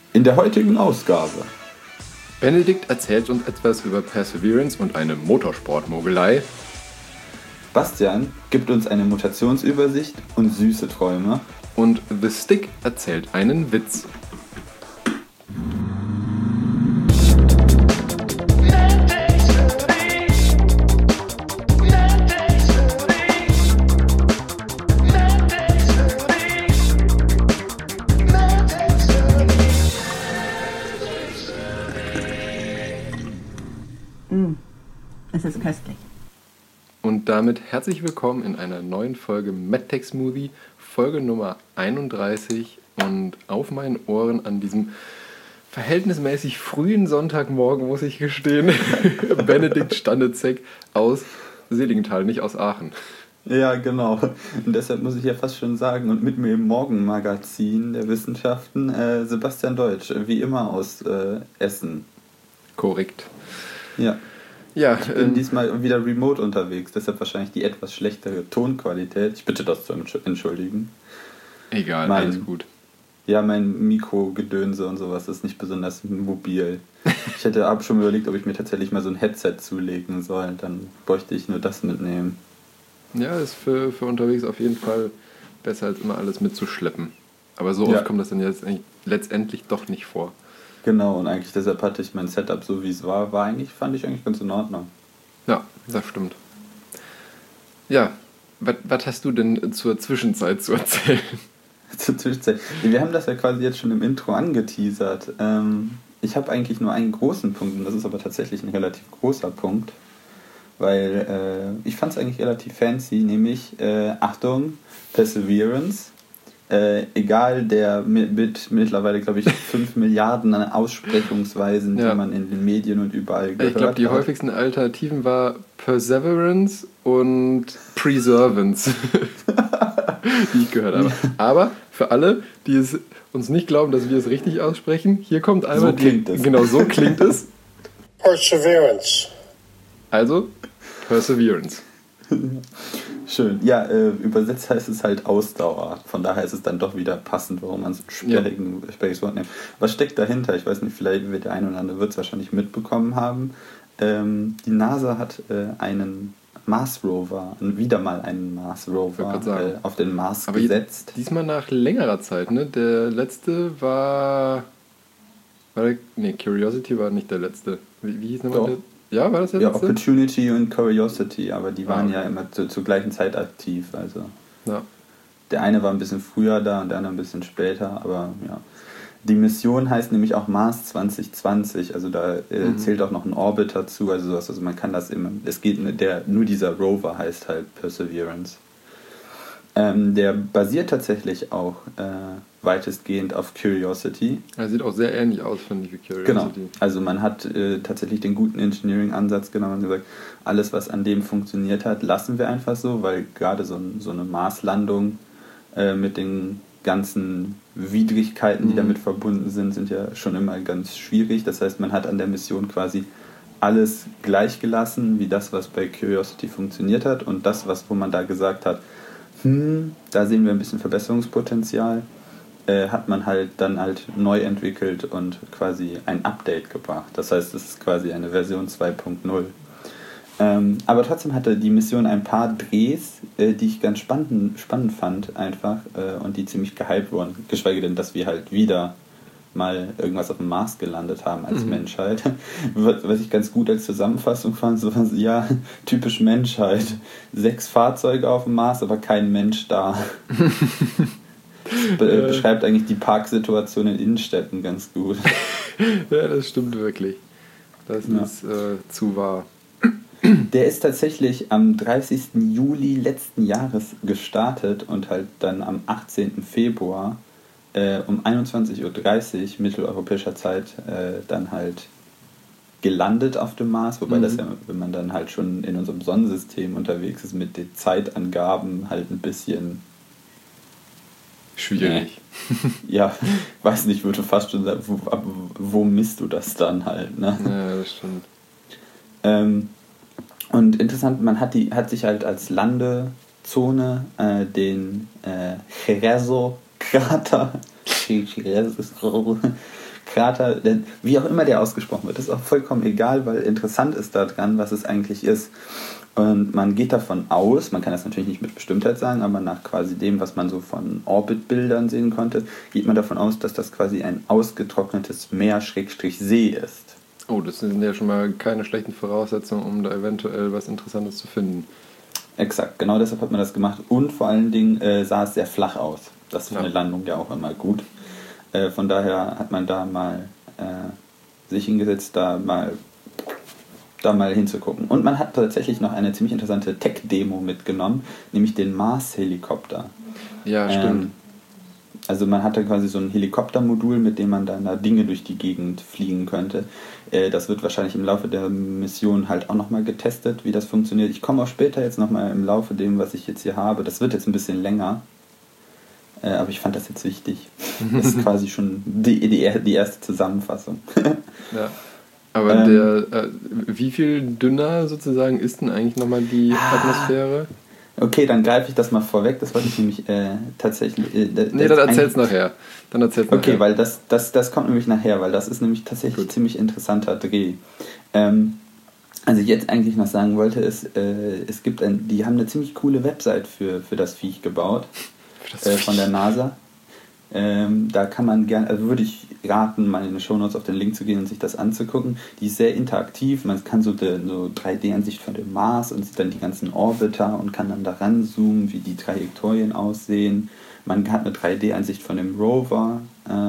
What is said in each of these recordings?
In der heutigen Ausgabe. Benedikt erzählt uns etwas über Perseverance und eine Motorsportmogelei. Bastian gibt uns eine Mutationsübersicht und süße Träume. Und The Stick erzählt einen Witz. Es ist köstlich. Und damit herzlich willkommen in einer neuen Folge MedTech Smoothie, Folge Nummer 31. Und auf meinen Ohren an diesem verhältnismäßig frühen Sonntagmorgen, muss ich gestehen, Benedikt Standezek aus Seligenthal, nicht aus Aachen. Ja, genau. Und deshalb muss ich ja fast schon sagen, und mit mir im Morgenmagazin der Wissenschaften, Sebastian Deutsch, wie immer aus Essen. Korrekt. Ja. Ja, Ich bin diesmal wieder remote unterwegs, deshalb wahrscheinlich die etwas schlechtere Tonqualität. Ich bitte das zu entschuldigen. Egal, alles gut. Ja, mein Mikrogedönse und sowas ist nicht besonders mobil. Ich hätte schon überlegt, ob ich mir tatsächlich mal so ein Headset zulegen soll. Dann bräuchte ich nur das mitnehmen. Ja, ist für unterwegs auf jeden Fall besser, als immer alles mitzuschleppen. Aber so oft kommt das dann jetzt eigentlich letztendlich doch nicht vor. Genau, und eigentlich deshalb hatte ich mein Setup so wie es war, fand ich eigentlich ganz in Ordnung. Ja, das stimmt. Ja, was hast du denn zur Zwischenzeit zu erzählen? Zur Zwischenzeit? Wir haben das ja quasi jetzt schon im Intro angeteasert. Ich habe eigentlich nur einen großen Punkt, und das ist aber tatsächlich ein relativ großer Punkt, weil ich fand es eigentlich relativ fancy, nämlich, Achtung, Perseverance. Egal, der mit mittlerweile, glaube ich, 5 Milliarden an Aussprechungsweisen, die man in den Medien und überall gehört hat. Ich glaube, die häufigsten Alternativen war Perseverance und Preservance, die ich gehört habe. Aber für alle, die es uns nicht glauben, dass wir es richtig aussprechen, hier kommt einmal genau so klingt es. Perseverance. Also, Perseverance. Schön. Ja, übersetzt heißt es halt Ausdauer. Von daher ist es dann doch wieder passend, warum man so ein sperriges Wort nimmt. Was steckt dahinter? Ich weiß nicht, vielleicht wird der eine oder andere wird es wahrscheinlich mitbekommen haben. Die NASA hat einen Mars Rover, wieder mal einen Mars Rover auf den Mars gesetzt. Diesmal nach längerer Zeit, ne? Der letzte war Curiosity war nicht der letzte. Wie hieß nochmal der? Ja, war das der letzte? Ja, Opportunity und Curiosity, aber die waren ja immer zur gleichen Zeit aktiv. Also der eine war ein bisschen früher da und der andere ein bisschen später, aber ja. Die Mission heißt nämlich auch Mars 2020, also da zählt auch noch ein Orbiter zu, also man kann das immer, nur dieser Rover heißt halt Perseverance. Der basiert tatsächlich auch weitestgehend auf Curiosity. Er sieht auch sehr ähnlich aus, finde ich, wie Curiosity. Genau, also man hat tatsächlich den guten Engineering-Ansatz genommen und gesagt, alles, was an dem funktioniert hat, lassen wir einfach so, weil gerade so eine Marslandung mit den ganzen Widrigkeiten, die damit verbunden sind ja schon immer ganz schwierig. Das heißt, man hat an der Mission quasi alles gleich gelassen, wie das, was bei Curiosity funktioniert hat, und das, wo man da gesagt hat, da sehen wir ein bisschen Verbesserungspotenzial, hat man dann neu entwickelt und quasi ein Update gebracht. Das heißt, es ist quasi eine Version 2.0. Aber trotzdem hatte die Mission ein paar Drehs, die ich ganz spannend fand einfach und die ziemlich gehypt wurden. Geschweige denn, dass wir halt wieder mal irgendwas auf dem Mars gelandet haben als Menschheit. Was ich ganz gut als Zusammenfassung fand, so ja, typisch Menschheit. 6 Fahrzeuge auf dem Mars, aber kein Mensch da. Beschreibt eigentlich die Parksituation in Innenstädten ganz gut. Ja, das stimmt wirklich. Das ist zu wahr. Der ist tatsächlich am 30. Juli letzten Jahres gestartet und halt dann am 18. Februar um 21.30 Uhr mitteleuropäischer Zeit dann halt gelandet auf dem Mars, wobei das ja, wenn man dann halt schon in unserem Sonnensystem unterwegs ist, mit den Zeitangaben halt ein bisschen schwierig. Ja, weiß nicht, würde fast schon sagen, wo misst du das dann halt, ne? Ja, das stimmt. Und interessant, man hat sich halt als Landezone den Krater Krater, denn wie auch immer der ausgesprochen wird, ist auch vollkommen egal, weil interessant ist daran, was es eigentlich ist. Und man geht davon aus, man kann das natürlich nicht mit Bestimmtheit sagen, aber nach quasi dem, was man so von Orbitbildern sehen konnte, geht man davon aus, dass das quasi ein ausgetrocknetes Meer-See ist. Oh, das sind ja schon mal keine schlechten Voraussetzungen, um da eventuell was Interessantes zu finden. Exakt, genau deshalb hat man das gemacht. Und vor allen Dingen sah es sehr flach aus. Das ist für eine Landung ja auch immer gut. Von daher hat man da mal sich hingesetzt, da mal hinzugucken. Und man hat tatsächlich noch eine ziemlich interessante Tech-Demo mitgenommen, nämlich den Mars-Helikopter. Ja, stimmt. Also man hatte quasi so ein Helikoptermodul, mit dem man dann da Dinge durch die Gegend fliegen könnte. Das wird wahrscheinlich im Laufe der Mission halt auch nochmal getestet, wie das funktioniert. Ich komme auch später jetzt nochmal im Laufe dem, was ich jetzt hier habe. Das wird jetzt ein bisschen länger. Aber ich fand das jetzt wichtig. Das ist quasi schon die erste Zusammenfassung. Ja. Aber wie viel dünner sozusagen ist denn eigentlich nochmal die Atmosphäre? Okay, dann greife ich das mal vorweg. Das wollte ich nämlich tatsächlich... dann erzähl's nachher. Okay, weil das kommt nämlich nachher, weil das ist nämlich tatsächlich ziemlich interessanter Dreh. Also jetzt eigentlich noch sagen wollte, ist, es gibt die haben eine ziemlich coole Website für das Viech gebaut. Von der NASA. Da kann man gerne, also würde ich raten, mal in den Shownotes auf den Link zu gehen und sich das anzugucken. Die ist sehr interaktiv, man kann so 3D-Ansicht von dem Mars und sieht dann die ganzen Orbiter und kann dann da ranzoomen, wie die Trajektorien aussehen. Man hat eine 3D-Ansicht von dem Rover.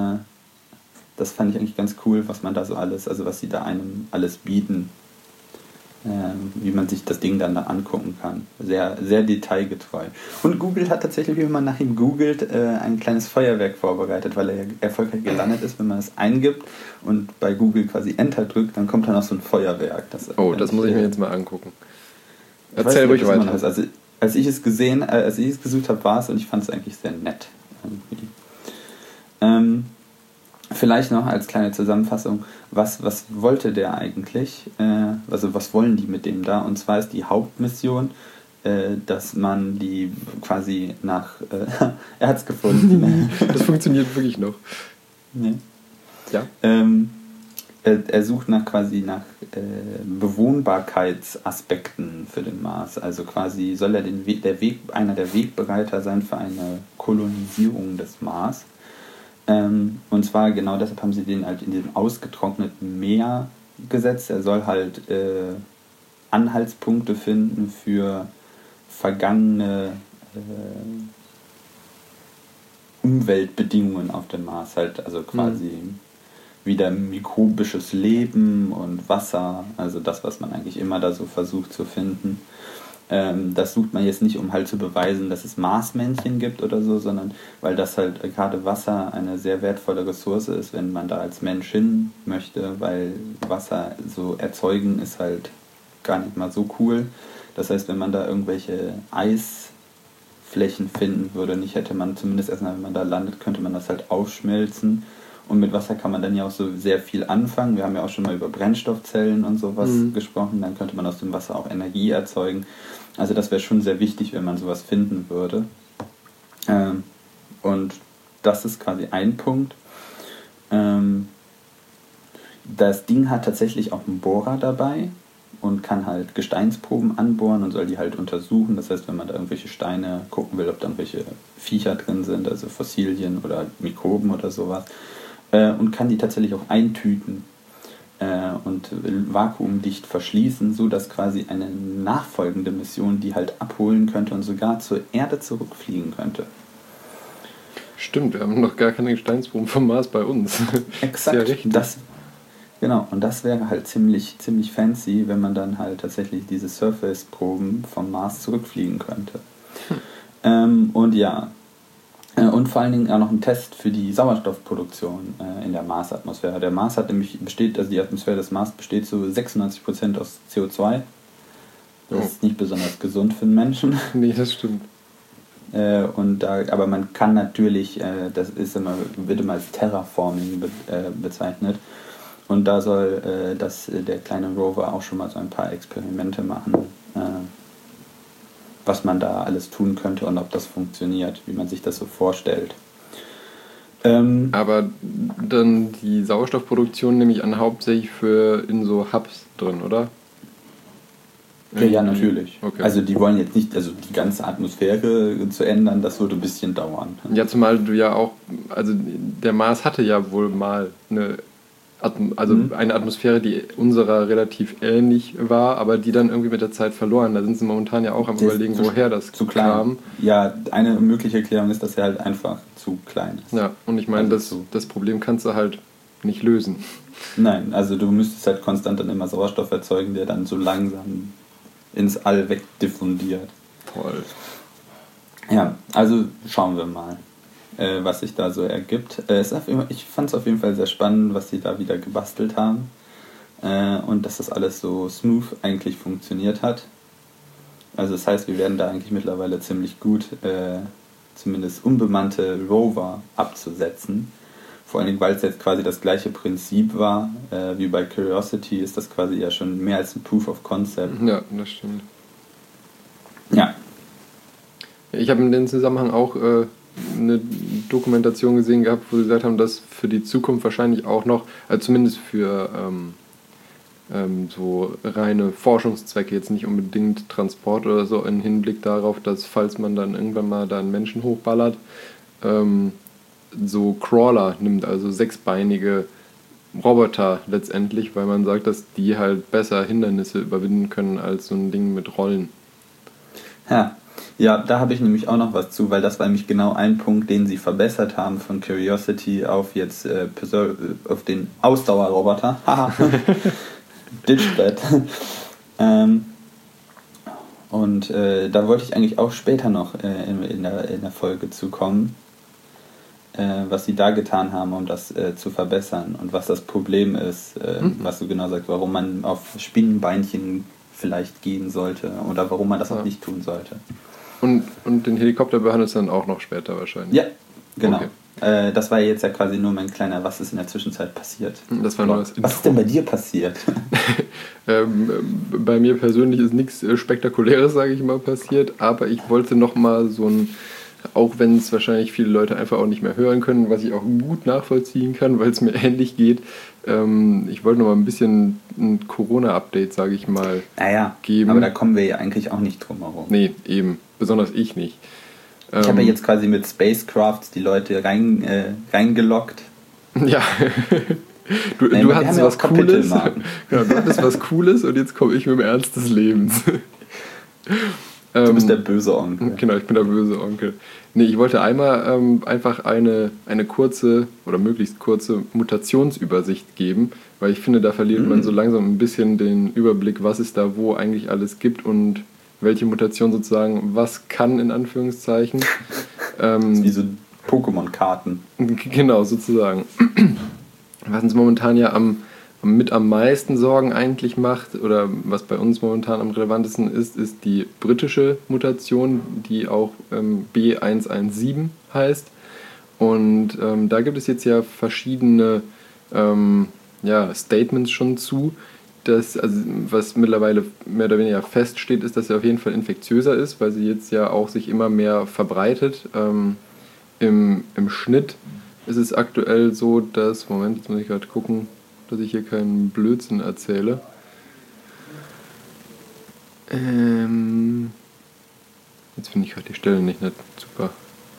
Das fand ich eigentlich ganz cool, was man da so alles, also was sie da einem alles bieten. Wie man sich das Ding dann da angucken kann. Sehr, sehr detailgetreu. Und Google hat tatsächlich, wenn man nach ihm googelt, ein kleines Feuerwerk vorbereitet, weil er ja erfolgreich gelandet ist, wenn man es eingibt und bei Google quasi Enter drückt, dann kommt dann auch so ein Feuerwerk. Das muss ich mir jetzt mal angucken. Erzähl ruhig weiter. Also, als ich es gesucht habe, war es und ich fand es eigentlich sehr nett. Vielleicht noch als kleine Zusammenfassung, was wollte der eigentlich? Also was wollen die mit dem da? Und zwar ist die Hauptmission, dass man die quasi nach... er hat es gefunden. Das funktioniert wirklich noch. Nee. Ja. Er sucht nach Bewohnbarkeitsaspekten für den Mars. Also quasi soll er einer der Wegbereiter sein für eine Kolonisierung des Mars. Und zwar genau deshalb haben sie den halt in diesem ausgetrockneten Meer gesetzt. Er soll halt Anhaltspunkte finden für vergangene Umweltbedingungen auf dem Mars. Halt also quasi wieder mikrobisches Leben und Wasser. Also das, was man eigentlich immer da so versucht zu finden. Das sucht man jetzt nicht, um halt zu beweisen, dass es Marsmännchen gibt oder so, sondern weil das halt gerade Wasser eine sehr wertvolle Ressource ist, wenn man da als Mensch hin möchte, weil Wasser so erzeugen ist halt gar nicht mal so cool. Das heißt, wenn man da irgendwelche Eisflächen finden würde, nicht hätte man zumindest erstmal, wenn man da landet, könnte man das halt aufschmelzen. Und mit Wasser kann man dann ja auch so sehr viel anfangen. Wir haben ja auch schon mal über Brennstoffzellen und sowas gesprochen. Dann könnte man aus dem Wasser auch Energie erzeugen. Also das wäre schon sehr wichtig, wenn man sowas finden würde. Und das ist quasi ein Punkt. Das Ding hat tatsächlich auch einen Bohrer dabei und kann halt Gesteinsproben anbohren und soll die halt untersuchen. Das heißt, wenn man da irgendwelche Steine gucken will, ob da irgendwelche Viecher drin sind, also Fossilien oder Mikroben oder sowas, und kann die tatsächlich auch eintüten und vakuumdicht verschließen, sodass quasi eine nachfolgende Mission die halt abholen könnte und sogar zur Erde zurückfliegen könnte. Stimmt, wir haben noch gar keine Gesteinsproben vom Mars bei uns. Exakt, ja, richtig. Genau, und das wäre halt ziemlich fancy, wenn man dann halt tatsächlich diese Surface-Proben vom Mars zurückfliegen könnte. Und ja, und vor allen Dingen auch noch ein Test für die Sauerstoffproduktion in der Marsatmosphäre. Der Mars hat nämlich die Atmosphäre des Mars besteht zu 96% aus CO2. Das ist nicht besonders gesund für den Menschen. Nee, das stimmt. Aber man kann natürlich, wird immer als Terraforming bezeichnet. Und da soll der kleine Rover auch schon mal so ein paar Experimente machen, was man da alles tun könnte und ob das funktioniert, wie man sich das so vorstellt. Aber dann die Sauerstoffproduktion nehme ich an hauptsächlich in so Hubs drin, oder? Ja, natürlich. Okay. Also die wollen jetzt nicht, also die ganze Atmosphäre zu ändern, das würde ein bisschen dauern. Ja, zumal du ja auch, also der Mars hatte ja wohl mal eine Atmosphäre, die unserer relativ ähnlich war, aber die dann irgendwie mit der Zeit verloren. Da sind sie momentan ja auch am Überlegen, woher das zu klein kam. Ja, eine mögliche Erklärung ist, dass er halt einfach zu klein ist. Ja, und ich meine, das Problem kannst du halt nicht lösen. Nein, also du müsstest halt konstant dann immer Sauerstoff erzeugen, der dann so langsam ins All wegdiffundiert. Toll. Ja, also schauen wir mal, was sich da so ergibt. Ich fand es auf jeden Fall sehr spannend, was sie da wieder gebastelt haben. Und dass das alles so smooth eigentlich funktioniert hat. Also das heißt, wir werden da eigentlich mittlerweile ziemlich gut, zumindest unbemannte Rover abzusetzen. Vor allen Dingen, weil es jetzt quasi das gleiche Prinzip war, wie bei Curiosity, ist das quasi ja schon mehr als ein Proof of Concept. Ja, das stimmt. Ja. Ich habe in dem Zusammenhang auch eine Dokumentation gesehen gehabt, wo sie gesagt haben, dass für die Zukunft wahrscheinlich auch noch, also zumindest für so reine Forschungszwecke, jetzt nicht unbedingt Transport oder so, im Hinblick darauf, dass falls man dann irgendwann mal da einen Menschen hochballert, so Crawler nimmt, also sechsbeinige Roboter letztendlich, weil man sagt, dass die halt besser Hindernisse überwinden können als so ein Ding mit Rollen. Ja, da habe ich nämlich auch noch was zu, weil das war nämlich genau ein Punkt, den sie verbessert haben von Curiosity auf jetzt auf den Ausdauerroboter. Haha. Ditchbed. Und da wollte ich eigentlich auch später noch in der Folge zukommen, was sie da getan haben, um das zu verbessern und was das Problem ist, was du genau sagst, warum man auf Spinnenbeinchen vielleicht gehen sollte oder warum man das auch nicht tun sollte. Und den Helikopter behandelt es dann auch noch später wahrscheinlich? Ja, genau. Okay. Das war jetzt ja quasi nur mein kleiner, was ist in der Zwischenzeit passiert. Das war nur das Intro. Was ist denn bei dir passiert? Bei mir persönlich ist nichts Spektakuläres, sage ich mal, passiert, aber ich wollte nochmal so ein, auch wenn es wahrscheinlich viele Leute einfach auch nicht mehr hören können, was ich auch gut nachvollziehen kann, weil es mir ähnlich geht. Ich wollte noch mal ein bisschen ein Corona-Update, sage ich mal, geben. Aber da kommen wir ja eigentlich auch nicht drum herum. Nee, eben. Besonders ich nicht. Ich habe ja jetzt quasi mit Spacecrafts die Leute reingelockt. Ja. Du hattest was Cooles. Genau, du hattest was Cooles und jetzt komme ich mit dem Ernst des Lebens. Du bist der böse Onkel. Genau, ich bin der böse Onkel. Nee, ich wollte einmal einfach eine kurze oder möglichst kurze Mutationsübersicht geben, weil ich finde, da verliert man so langsam ein bisschen den Überblick, was es da wo eigentlich alles gibt und welche Mutation sozusagen was kann, in Anführungszeichen. Das ist wie so Pokémon-Karten. Genau, sozusagen. Was uns momentan ja mit am meisten Sorgen eigentlich macht, oder was bei uns momentan am relevantesten ist die britische Mutation, die auch B117 heißt. Und da gibt es jetzt ja verschiedene Statements schon zu, dass, also, was mittlerweile mehr oder weniger feststeht, ist, dass sie auf jeden Fall infektiöser ist, weil sie jetzt ja auch sich immer mehr verbreitet. Im Schnitt ist es aktuell so, dass, Moment, jetzt muss ich gerade gucken, dass ich hier keinen Blödsinn erzähle. Jetzt finde ich gerade die Stelle nicht super.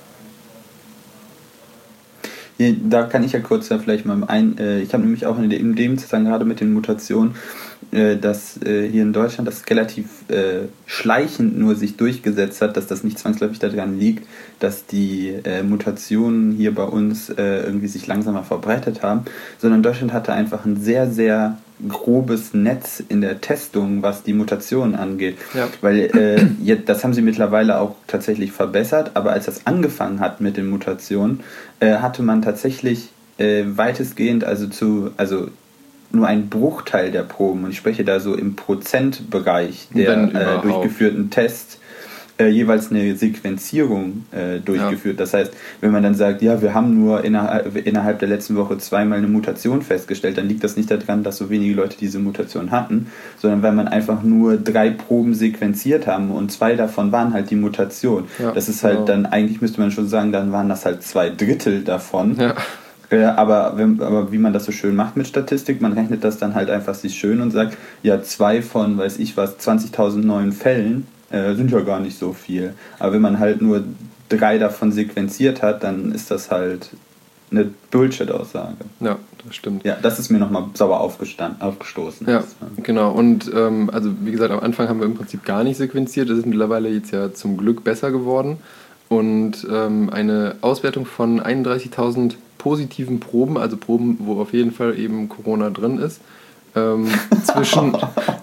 Da kann ich ja kurz vielleicht mal ich habe nämlich auch in dem Zusammenhang gerade mit den Mutationen, dass hier in Deutschland das relativ schleichend nur sich durchgesetzt hat, dass das nicht zwangsläufig daran liegt, dass die Mutationen hier bei uns irgendwie sich langsamer verbreitet haben, sondern Deutschland hatte einfach ein sehr, sehr grobes Netz in der Testung, was die Mutationen angeht. Ja. Weil das haben sie mittlerweile auch tatsächlich verbessert, aber als das angefangen hat mit den Mutationen, hatte man tatsächlich weitestgehend, also nur ein Bruchteil der Proben, und ich spreche da so im Prozentbereich der durchgeführten Tests, jeweils eine Sequenzierung durchgeführt. Das heißt, wenn man dann sagt, ja, wir haben nur innerhalb der letzten Woche zweimal eine Mutation festgestellt, dann liegt das nicht daran, dass so wenige Leute diese Mutation hatten, sondern weil man einfach nur 3 Proben sequenziert haben und 2 davon waren halt die Mutation. Ja, das ist halt dann, eigentlich müsste man schon sagen, dann waren das halt 2/3 davon. Ja. Aber wie man das so schön macht mit Statistik, man rechnet das dann halt einfach sich schön und sagt, ja, 2 von, weiß ich was, 20.000 neuen Fällen sind ja gar nicht so viel. Aber wenn man halt nur 3 davon sequenziert hat, dann ist das halt eine Bullshit-Aussage. Ja, das stimmt. Ja, das ist mir nochmal sauer aufgestoßen. Ja, genau. Und also wie gesagt, am Anfang haben wir im Prinzip gar nicht sequenziert. Das ist mittlerweile jetzt ja zum Glück besser geworden. Und eine Auswertung von 31.000 positiven Proben, also Proben, wo auf jeden Fall eben Corona drin ist, zwischen...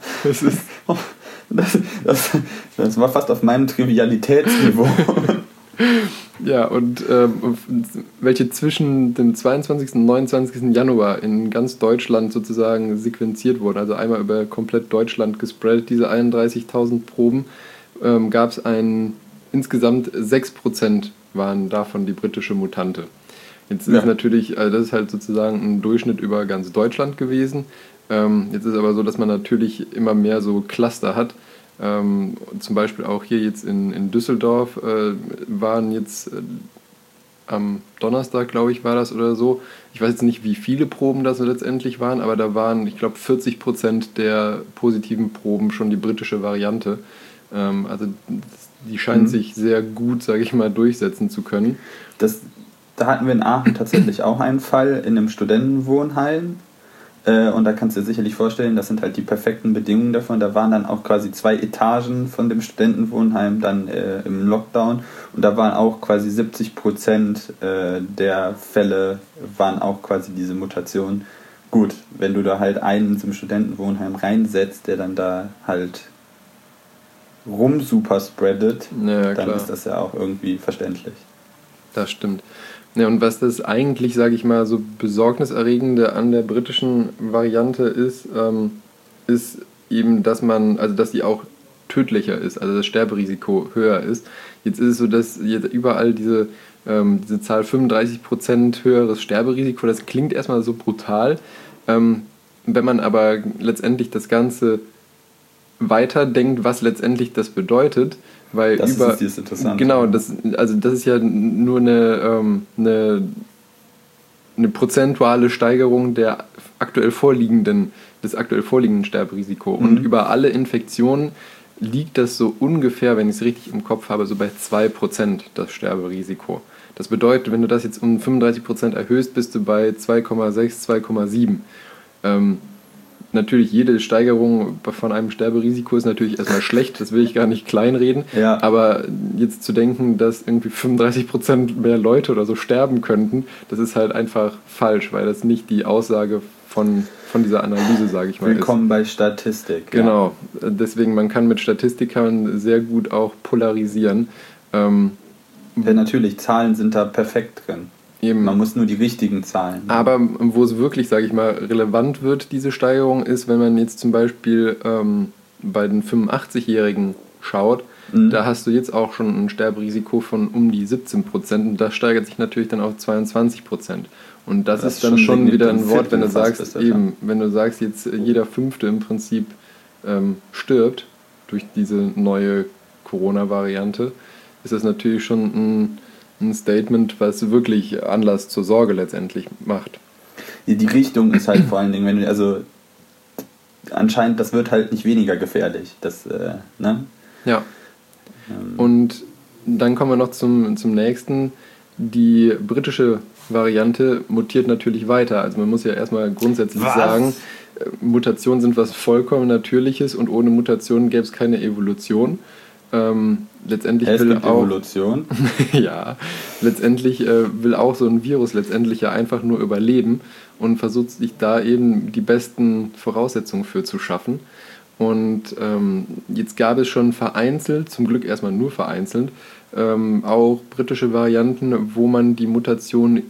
Das war fast auf meinem Trivialitätsniveau. Ja, und welche zwischen dem 22. und 29. Januar in ganz Deutschland sozusagen sequenziert wurden, also einmal über komplett Deutschland gespreadet, diese 31.000 Proben, gab es insgesamt 6% waren davon die britische Mutante. Jetzt ist natürlich, also das ist halt sozusagen ein Durchschnitt über ganz Deutschland gewesen. Jetzt ist aber so, dass man natürlich immer mehr so Cluster hat. Zum Beispiel auch hier jetzt in Düsseldorf waren jetzt am Donnerstag, glaube ich, war das oder so. Ich weiß jetzt nicht, wie viele Proben das letztendlich waren, aber da waren, ich glaube, 40% der positiven Proben schon die britische Variante. Also die scheint sich sehr gut, sage ich mal, durchsetzen zu können. Da hatten wir in Aachen tatsächlich auch einen Fall in einem Studentenwohnheim. Und da kannst du dir sicherlich vorstellen, das sind halt die perfekten Bedingungen davon. Da waren dann auch quasi 2 Etagen von dem Studentenwohnheim dann im Lockdown. Und da waren auch quasi 70% der Fälle waren auch quasi diese Mutation. Gut, wenn du da halt einen zum Studentenwohnheim reinsetzt, der dann da halt super spreadet, dann ist das ja auch irgendwie verständlich. Das stimmt. Ja, und was das eigentlich, sage ich mal, so besorgniserregende an der britischen Variante ist, ist eben, dass die auch tödlicher ist, also das Sterberisiko höher ist. Jetzt ist es so, dass jetzt überall diese Zahl 35% höheres Sterberisiko, das klingt erstmal so brutal. Wenn man aber letztendlich das Ganze weiterdenkt, was letztendlich das bedeutet, weil das ist jetzt interessant. Genau, das ist ja nur eine prozentuale Steigerung des aktuell vorliegenden Sterberisiko. Und über alle Infektionen liegt das so ungefähr, wenn ich es richtig im Kopf habe, so bei 2% das Sterberisiko. Das bedeutet, wenn du das jetzt um 35% erhöhst, bist du bei 2,6, 2,7. Natürlich, jede Steigerung von einem Sterberisiko ist natürlich erstmal schlecht, das will ich gar nicht kleinreden, aber jetzt zu denken, dass irgendwie 35% mehr Leute oder so sterben könnten, das ist halt einfach falsch, weil das nicht die Aussage von dieser Analyse, sage ich mal, Willkommen bei Statistik. Genau, deswegen, man kann mit Statistikern sehr gut auch polarisieren. Ja, natürlich, Zahlen sind da perfekt drin. Eben. Man muss nur die richtigen Zahlen. Aber wo es wirklich, sage ich mal, relevant wird, diese Steigerung, ist, wenn man jetzt zum Beispiel bei den 85-Jährigen schaut, da hast du jetzt auch schon ein Sterberisiko von um die 17% und das steigert sich natürlich dann auf 22%. Und das ist dann schon wieder ein Wort, wenn du sagst, wenn du sagst, jetzt jeder Fünfte im Prinzip stirbt durch diese neue Corona-Variante, ist das natürlich schon ein Statement, was wirklich Anlass zur Sorge letztendlich macht. Die Richtung ist halt vor allen Dingen, anscheinend, das wird halt nicht weniger gefährlich. Ne? Ja. Und dann kommen wir noch zum nächsten. Die britische Variante mutiert natürlich weiter. Also man muss ja erstmal grundsätzlich sagen, Mutationen sind was vollkommen Natürliches und ohne Mutationen gäbe es keine Evolution. Letztendlich es gibt Evolution. Ja, letztendlich will auch so ein Virus letztendlich ja einfach nur überleben und versucht sich da eben die besten Voraussetzungen für zu schaffen. Und jetzt gab es schon vereinzelt, zum Glück erstmal nur vereinzelt, auch britische Varianten, wo man die Mutation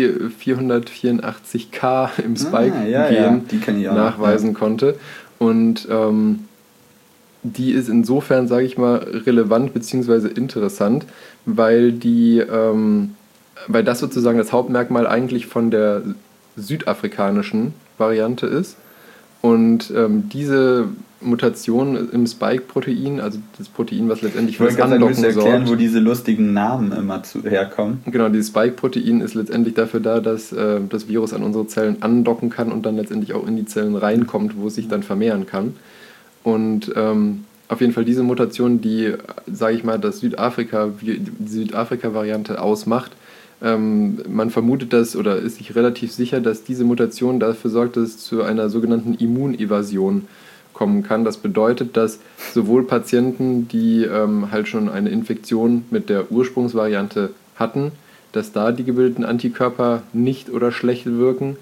E484K im Spike-Gen nachweisen konnte. Und die ist insofern, sage ich mal, relevant bzw. interessant, weil weil das sozusagen das Hauptmerkmal eigentlich von der südafrikanischen Variante ist. Und diese Mutation im Spike-Protein, also das Protein, was letztendlich für das Andocken sorgt. Erklären, wo diese lustigen Namen immer herkommen. Genau, dieses Spike-Protein ist letztendlich dafür da, dass das Virus an unsere Zellen andocken kann und dann letztendlich auch in die Zellen reinkommt, wo es sich dann vermehren kann. Und auf jeden Fall diese Mutation, die, sage ich mal, die Südafrika-Variante ausmacht. Man vermutet das oder ist sich relativ sicher, dass diese Mutation dafür sorgt, dass es zu einer sogenannten Immunevasion kommen kann. Das bedeutet, dass sowohl Patienten, die halt schon eine Infektion mit der Ursprungsvariante hatten, dass da die gebildeten Antikörper nicht oder schlecht wirken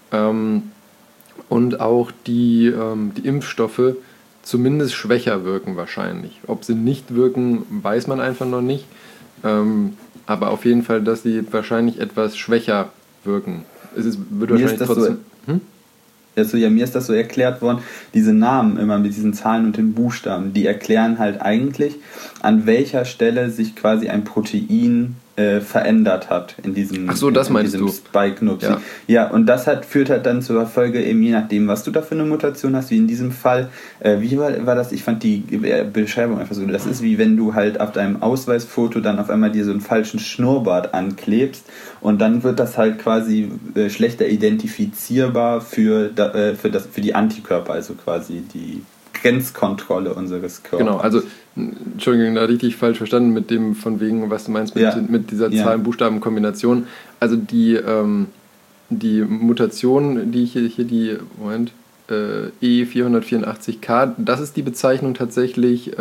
und auch die Impfstoffe zumindest schwächer wirken wahrscheinlich. Ob sie nicht wirken, weiß man einfach noch nicht. Aber auf jeden Fall, dass sie wahrscheinlich etwas schwächer wirken. Wird wahrscheinlich trotzdem. Mir ist das so erklärt worden, diese Namen immer mit diesen Zahlen und den Buchstaben, die erklären halt eigentlich, an welcher Stelle sich quasi ein Protein verändert hat in diesem, Spike-Nupsi. Ja, und das führt halt dann zur Folge, eben je nachdem, was du da für eine Mutation hast, wie in diesem Fall. Wie war das? Ich fand die Beschreibung einfach so, das ist wie wenn du halt auf deinem Ausweisfoto dann auf einmal dir so einen falschen Schnurrbart anklebst und dann wird das halt quasi schlechter identifizierbar für die Antikörper, also quasi die Grenzkontrolle unseres Körpers. Genau, also Entschuldigung, da richtig falsch verstanden mit dem von wegen, was du meinst mit dieser Zahlen-Buchstaben-Kombination. Also die Mutation, die ich hier die E484K, das ist die Bezeichnung tatsächlich,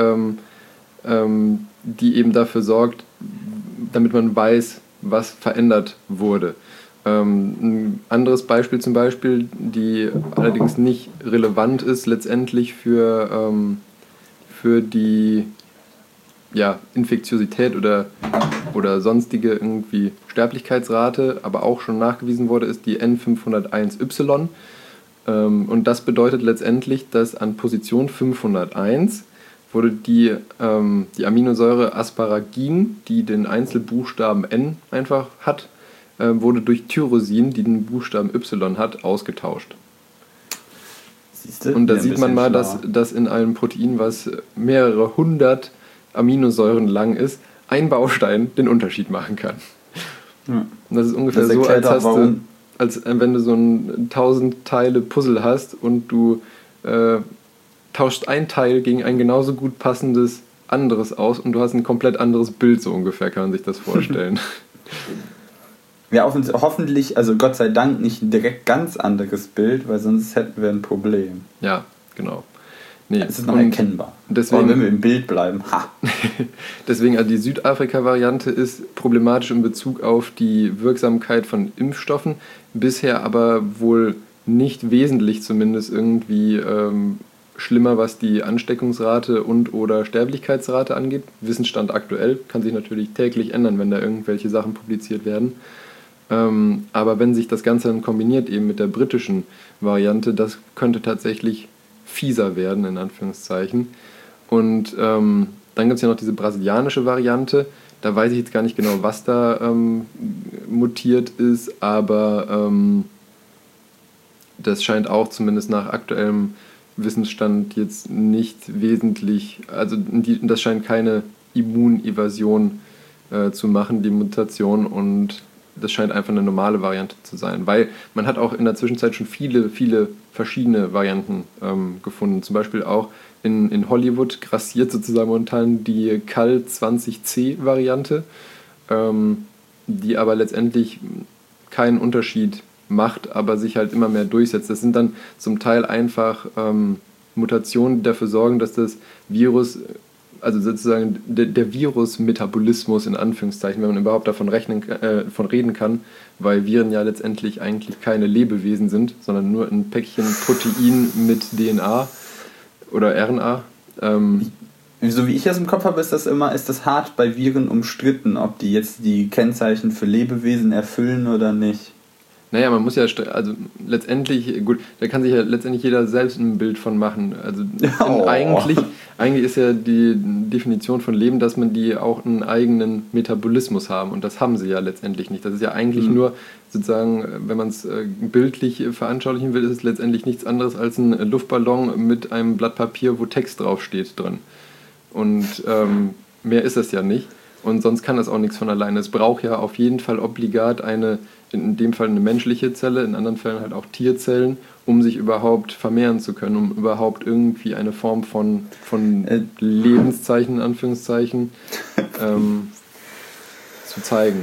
die eben dafür sorgt, damit man weiß, was verändert wurde. Ein anderes Beispiel zum Beispiel, die allerdings nicht relevant ist letztendlich für die Infektiosität oder sonstige irgendwie Sterblichkeitsrate, aber auch schon nachgewiesen wurde, ist die N501Y. Und das bedeutet letztendlich, dass an Position 501 wurde die Aminosäure Asparagin, die den Einzelbuchstaben N einfach hat, wurde durch Tyrosin, die den Buchstaben Y hat, ausgetauscht. Siehste? Und da sieht man mal, dass in einem Protein, was mehrere hundert Aminosäuren lang ist, ein Baustein den Unterschied machen kann. Ja. Und das ist ungefähr so, als wenn du so ein 1000 Teile Puzzle hast und du tauscht ein Teil gegen ein genauso gut passendes anderes aus und du hast ein komplett anderes Bild, so ungefähr kann man sich das vorstellen. Ja, hoffentlich, also Gott sei Dank, nicht ein direkt ganz anderes Bild, weil sonst hätten wir ein Problem. Ja, genau. Es ist noch erkennbar. Deswegen, wenn wir im Bild bleiben. Deswegen, also die Südafrika-Variante ist problematisch in Bezug auf die Wirksamkeit von Impfstoffen, bisher aber wohl nicht wesentlich zumindest irgendwie schlimmer, was die Ansteckungsrate und/oder Sterblichkeitsrate angeht. Wissensstand aktuell, kann sich natürlich täglich ändern, wenn da irgendwelche Sachen publiziert werden. Aber wenn sich das Ganze dann kombiniert eben mit der britischen Variante, das könnte tatsächlich fieser werden, in Anführungszeichen. Und dann gibt es ja noch diese brasilianische Variante. Da weiß ich jetzt gar nicht genau, was da mutiert ist, aber das scheint auch zumindest nach aktuellem Wissensstand jetzt nicht wesentlich, also das scheint keine Immunevasion zu machen, die Mutation, und das scheint einfach eine normale Variante zu sein, weil man hat auch in der Zwischenzeit schon viele, viele verschiedene Varianten gefunden. Zum Beispiel auch in Hollywood grassiert sozusagen momentan die CAL20C-Variante, die aber letztendlich keinen Unterschied macht, aber sich halt immer mehr durchsetzt. Das sind dann zum Teil einfach Mutationen, die dafür sorgen, dass das Virus, also sozusagen der Virus-Metabolismus in Anführungszeichen, wenn man überhaupt davon reden kann, weil Viren ja letztendlich eigentlich keine Lebewesen sind, sondern nur ein Päckchen Protein mit DNA oder RNA. So wie ich das im Kopf habe, ist das hart bei Viren umstritten, ob die jetzt die Kennzeichen für Lebewesen erfüllen oder nicht. Naja, man muss ja, also letztendlich, gut, da kann sich ja letztendlich jeder selbst ein Bild von machen. Also eigentlich ist ja die Definition von Leben, dass man die auch einen eigenen Metabolismus haben und das haben sie ja letztendlich nicht. Das ist ja eigentlich nur sozusagen, wenn man es bildlich veranschaulichen will, ist es letztendlich nichts anderes als ein Luftballon mit einem Blatt Papier, wo Text draufsteht drin. Und mehr ist es ja nicht. Und sonst kann das auch nichts von alleine. Es braucht ja auf jeden Fall obligat in dem Fall eine menschliche Zelle, in anderen Fällen halt auch Tierzellen, um sich überhaupt vermehren zu können, um überhaupt irgendwie eine Form von Lebenszeichen, in Anführungszeichen, zu zeigen.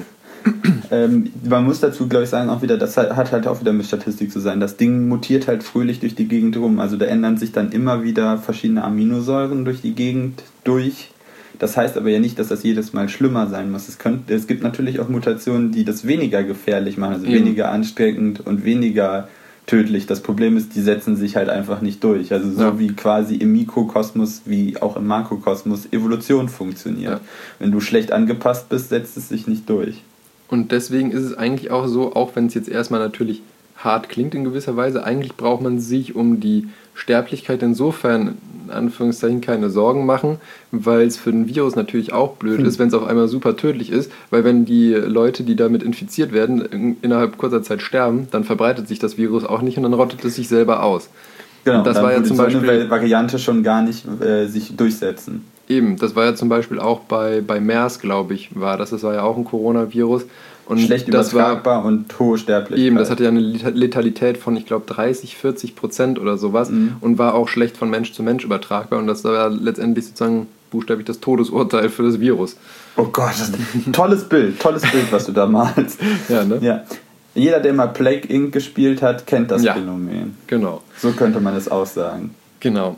Man muss dazu, glaube ich, sagen, auch wieder, das hat halt auch wieder mit Statistik zu sein. Das Ding mutiert halt fröhlich durch die Gegend rum. Also da ändern sich dann immer wieder verschiedene Aminosäuren durch die Gegend durch. Das heißt aber ja nicht, dass das jedes Mal schlimmer sein muss. Es gibt natürlich auch Mutationen, die das weniger gefährlich machen, also weniger ansteckend und weniger tödlich. Das Problem ist, die setzen sich halt einfach nicht durch. Also so wie quasi im Mikrokosmos wie auch im Makrokosmos Evolution funktioniert. Ja. Wenn du schlecht angepasst bist, setzt es sich nicht durch. Und deswegen ist es eigentlich auch so, auch wenn es jetzt erstmal natürlich hart klingt in gewisser Weise, eigentlich braucht man sich um die Sterblichkeit insofern in Anführungszeichen keine Sorgen machen, weil es für ein Virus natürlich auch blöd ist, wenn es auf einmal super tödlich ist, weil wenn die Leute, die damit infiziert werden, innerhalb kurzer Zeit sterben, dann verbreitet sich das Virus auch nicht und dann rottet es sich selber aus. Genau, das dann war ja zum Beispiel so eine Variante schon gar nicht sich durchsetzen. Eben, das war ja zum Beispiel auch bei MERS, glaube ich, das war ja auch ein Coronavirus. Und schlecht übertragbar und hohe Sterblichkeit. Eben, das hatte ja eine Letalität von, ich glaube, 30-40% oder sowas und war auch schlecht von Mensch zu Mensch übertragbar und das war letztendlich sozusagen buchstäblich das Todesurteil für das Virus. Oh Gott, das ist ein tolles Bild, was du da malst. Ja, ne? Ja. Jeder, der mal Plague Inc. gespielt hat, kennt das Phänomen. Genau. So könnte man es auch sagen. Genau.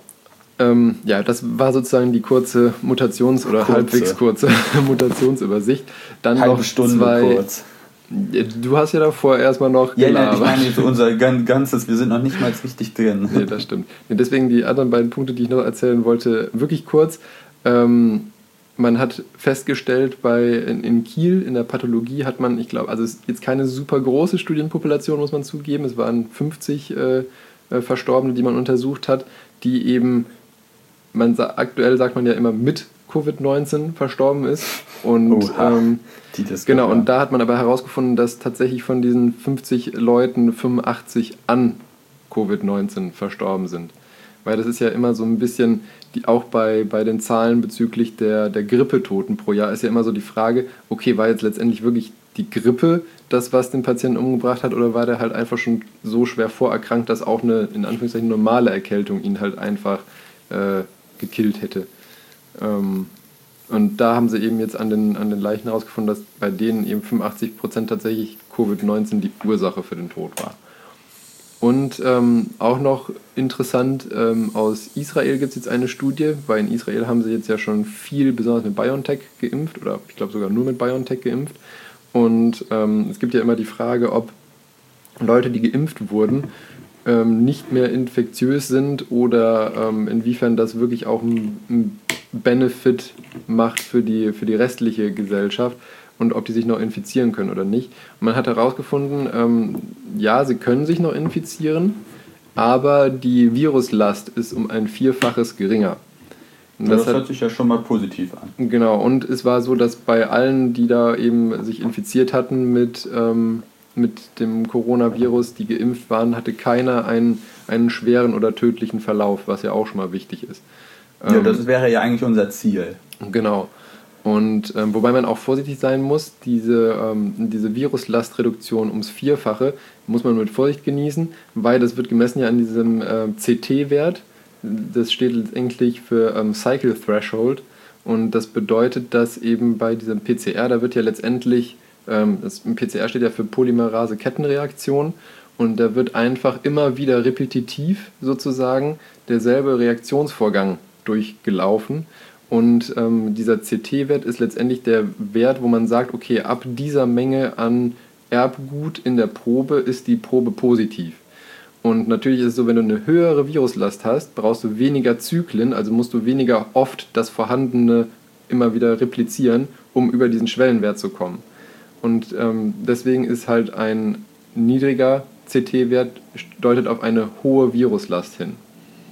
Das war sozusagen die kurze halbwegs kurze Mutationsübersicht. Dann halbe noch Stunde kurz. Du hast ja davor erstmal noch gelabert. Ich meine so unser ganzes, wir sind noch nicht mal richtig drin. Nee, das stimmt. Deswegen die anderen beiden Punkte, die ich noch erzählen wollte, wirklich kurz. Man hat festgestellt, in Kiel in der Pathologie hat man, ich glaube, also es ist jetzt keine super große Studienpopulation, muss man zugeben, es waren 50 Verstorbene, die man untersucht hat, die eben aktuell sagt man ja immer mit Covid-19 verstorben ist. Und genau, und da hat man aber herausgefunden, dass tatsächlich von diesen 50 Leuten 85 an Covid-19 verstorben sind. Weil das ist ja immer so ein bisschen, auch bei den Zahlen bezüglich der Grippetoten pro Jahr ist ja immer so die Frage, okay, war jetzt letztendlich wirklich die Grippe das, was den Patienten umgebracht hat, oder war der halt einfach schon so schwer vorerkrankt, dass auch eine, in Anführungszeichen, normale Erkältung ihn halt einfach gekillt hätte. Und da haben sie eben jetzt an den Leichen herausgefunden, dass bei denen eben 85% tatsächlich Covid-19 die Ursache für den Tod war. Und auch noch interessant, aus Israel gibt es jetzt eine Studie, weil in Israel haben sie jetzt ja schon viel, besonders mit BioNTech geimpft, oder ich glaube sogar nur mit BioNTech geimpft. Und es gibt ja immer die Frage, ob Leute, die geimpft wurden, nicht mehr infektiös sind oder inwiefern das wirklich auch einen Benefit macht für die restliche Gesellschaft und ob die sich noch infizieren können oder nicht. Und man hat herausgefunden, ja, sie können sich noch infizieren, aber die Viruslast ist um ein Vierfaches geringer. Und das hört sich ja schon mal positiv an. Genau, und es war so, dass bei allen, die da eben sich infiziert hatten mit dem Coronavirus, die geimpft waren, hatte keiner einen schweren oder tödlichen Verlauf, was ja auch schon mal wichtig ist. Ja, das wäre ja eigentlich unser Ziel. Genau. Und wobei man auch vorsichtig sein muss, diese Viruslastreduktion ums Vierfache muss man mit Vorsicht genießen, weil das wird gemessen ja an diesem CT-Wert. Das steht letztendlich für Cycle Threshold und das bedeutet, dass eben bei diesem PCR, da wird ja letztendlich, PCR steht ja für Polymerase-Kettenreaktion und da wird einfach immer wieder repetitiv sozusagen derselbe Reaktionsvorgang durchgelaufen. Und dieser CT-Wert ist letztendlich der Wert, wo man sagt, okay, ab dieser Menge an Erbgut in der Probe ist die Probe positiv. Und natürlich ist es so, wenn du eine höhere Viruslast hast, brauchst du weniger Zyklen, also musst du weniger oft das Vorhandene immer wieder replizieren, um über diesen Schwellenwert zu kommen. Und deswegen ist halt ein niedriger CT-Wert deutet auf eine hohe Viruslast hin.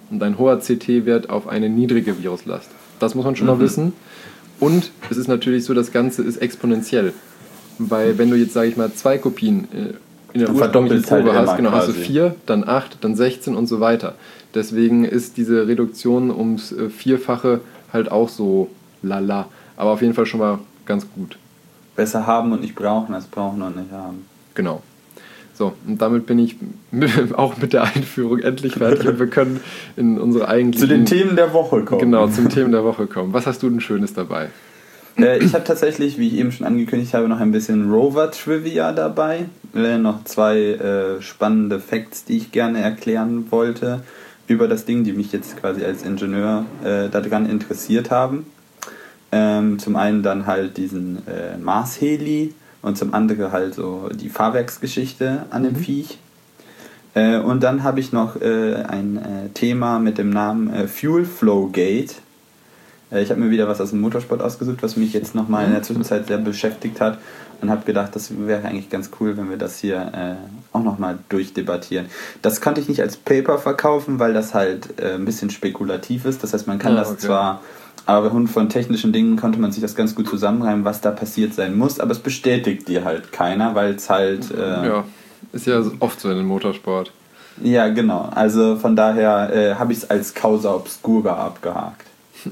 und ein hoher CT-Wert auf eine niedrige Viruslast. Das muss man schon mal wissen. Und es ist natürlich so, das Ganze ist exponentiell. Weil wenn du jetzt, sage ich mal, 2 Kopien in der ursprünglichen Probe hast, genau, hast du 4, dann 8, dann 16 und so weiter. Deswegen ist diese Reduktion ums Vierfache halt auch so lala. Aber auf jeden Fall schon mal ganz gut. Besser haben und nicht brauchen, als brauchen und nicht haben. Genau. So, und damit bin ich auch mit der Einführung endlich fertig und wir können in unsere eigentlichen... Zu den Themen der Woche kommen. Genau, zum Themen der Woche kommen. Was hast du denn Schönes dabei? Ich habe tatsächlich, wie ich eben schon angekündigt habe, noch ein bisschen Rover-Trivia dabei. Noch 2 spannende Facts, die ich gerne erklären wollte über das Ding, die mich jetzt quasi als Ingenieur daran interessiert haben. Zum einen dann halt diesen Mars-Heli und zum anderen halt so die Fahrwerksgeschichte an dem Viech. Und dann habe ich noch ein Thema mit dem Namen Fuel Flow Gate. Ich habe mir wieder was aus dem Motorsport ausgesucht, was mich jetzt nochmal in der Zwischenzeit sehr beschäftigt hat und habe gedacht, das wäre eigentlich ganz cool, wenn wir das hier auch nochmal durchdebattieren. Das konnte ich nicht als Paper verkaufen, weil das halt ein bisschen spekulativ ist. Das heißt, man kann das zwar, aber von technischen Dingen konnte man sich das ganz gut zusammenreimen, was da passiert sein muss, aber es bestätigt dir halt keiner, weil es halt... ist ja oft so in dem Motorsport. Ja, genau. Also von daher habe ich es als Causa Obscura abgehakt.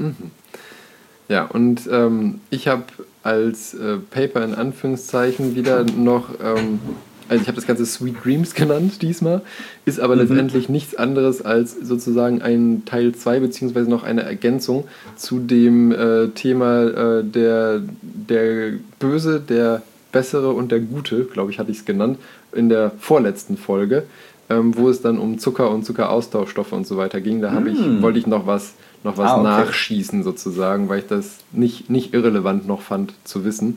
Ja, und ich habe als Paper in Anführungszeichen wieder noch, also ich habe das Ganze Sweet Dreams genannt diesmal, ist aber letztendlich nichts anderes als sozusagen ein Teil 2 beziehungsweise noch eine Ergänzung zu dem Thema der Böse, der Bessere und der Gute, glaube ich, hatte ich es genannt, in der vorletzten Folge, wo es dann um Zucker und Zuckeraustauschstoffe und so weiter ging. Da wollte ich noch was nachschießen sozusagen, weil ich das nicht irrelevant noch fand zu wissen.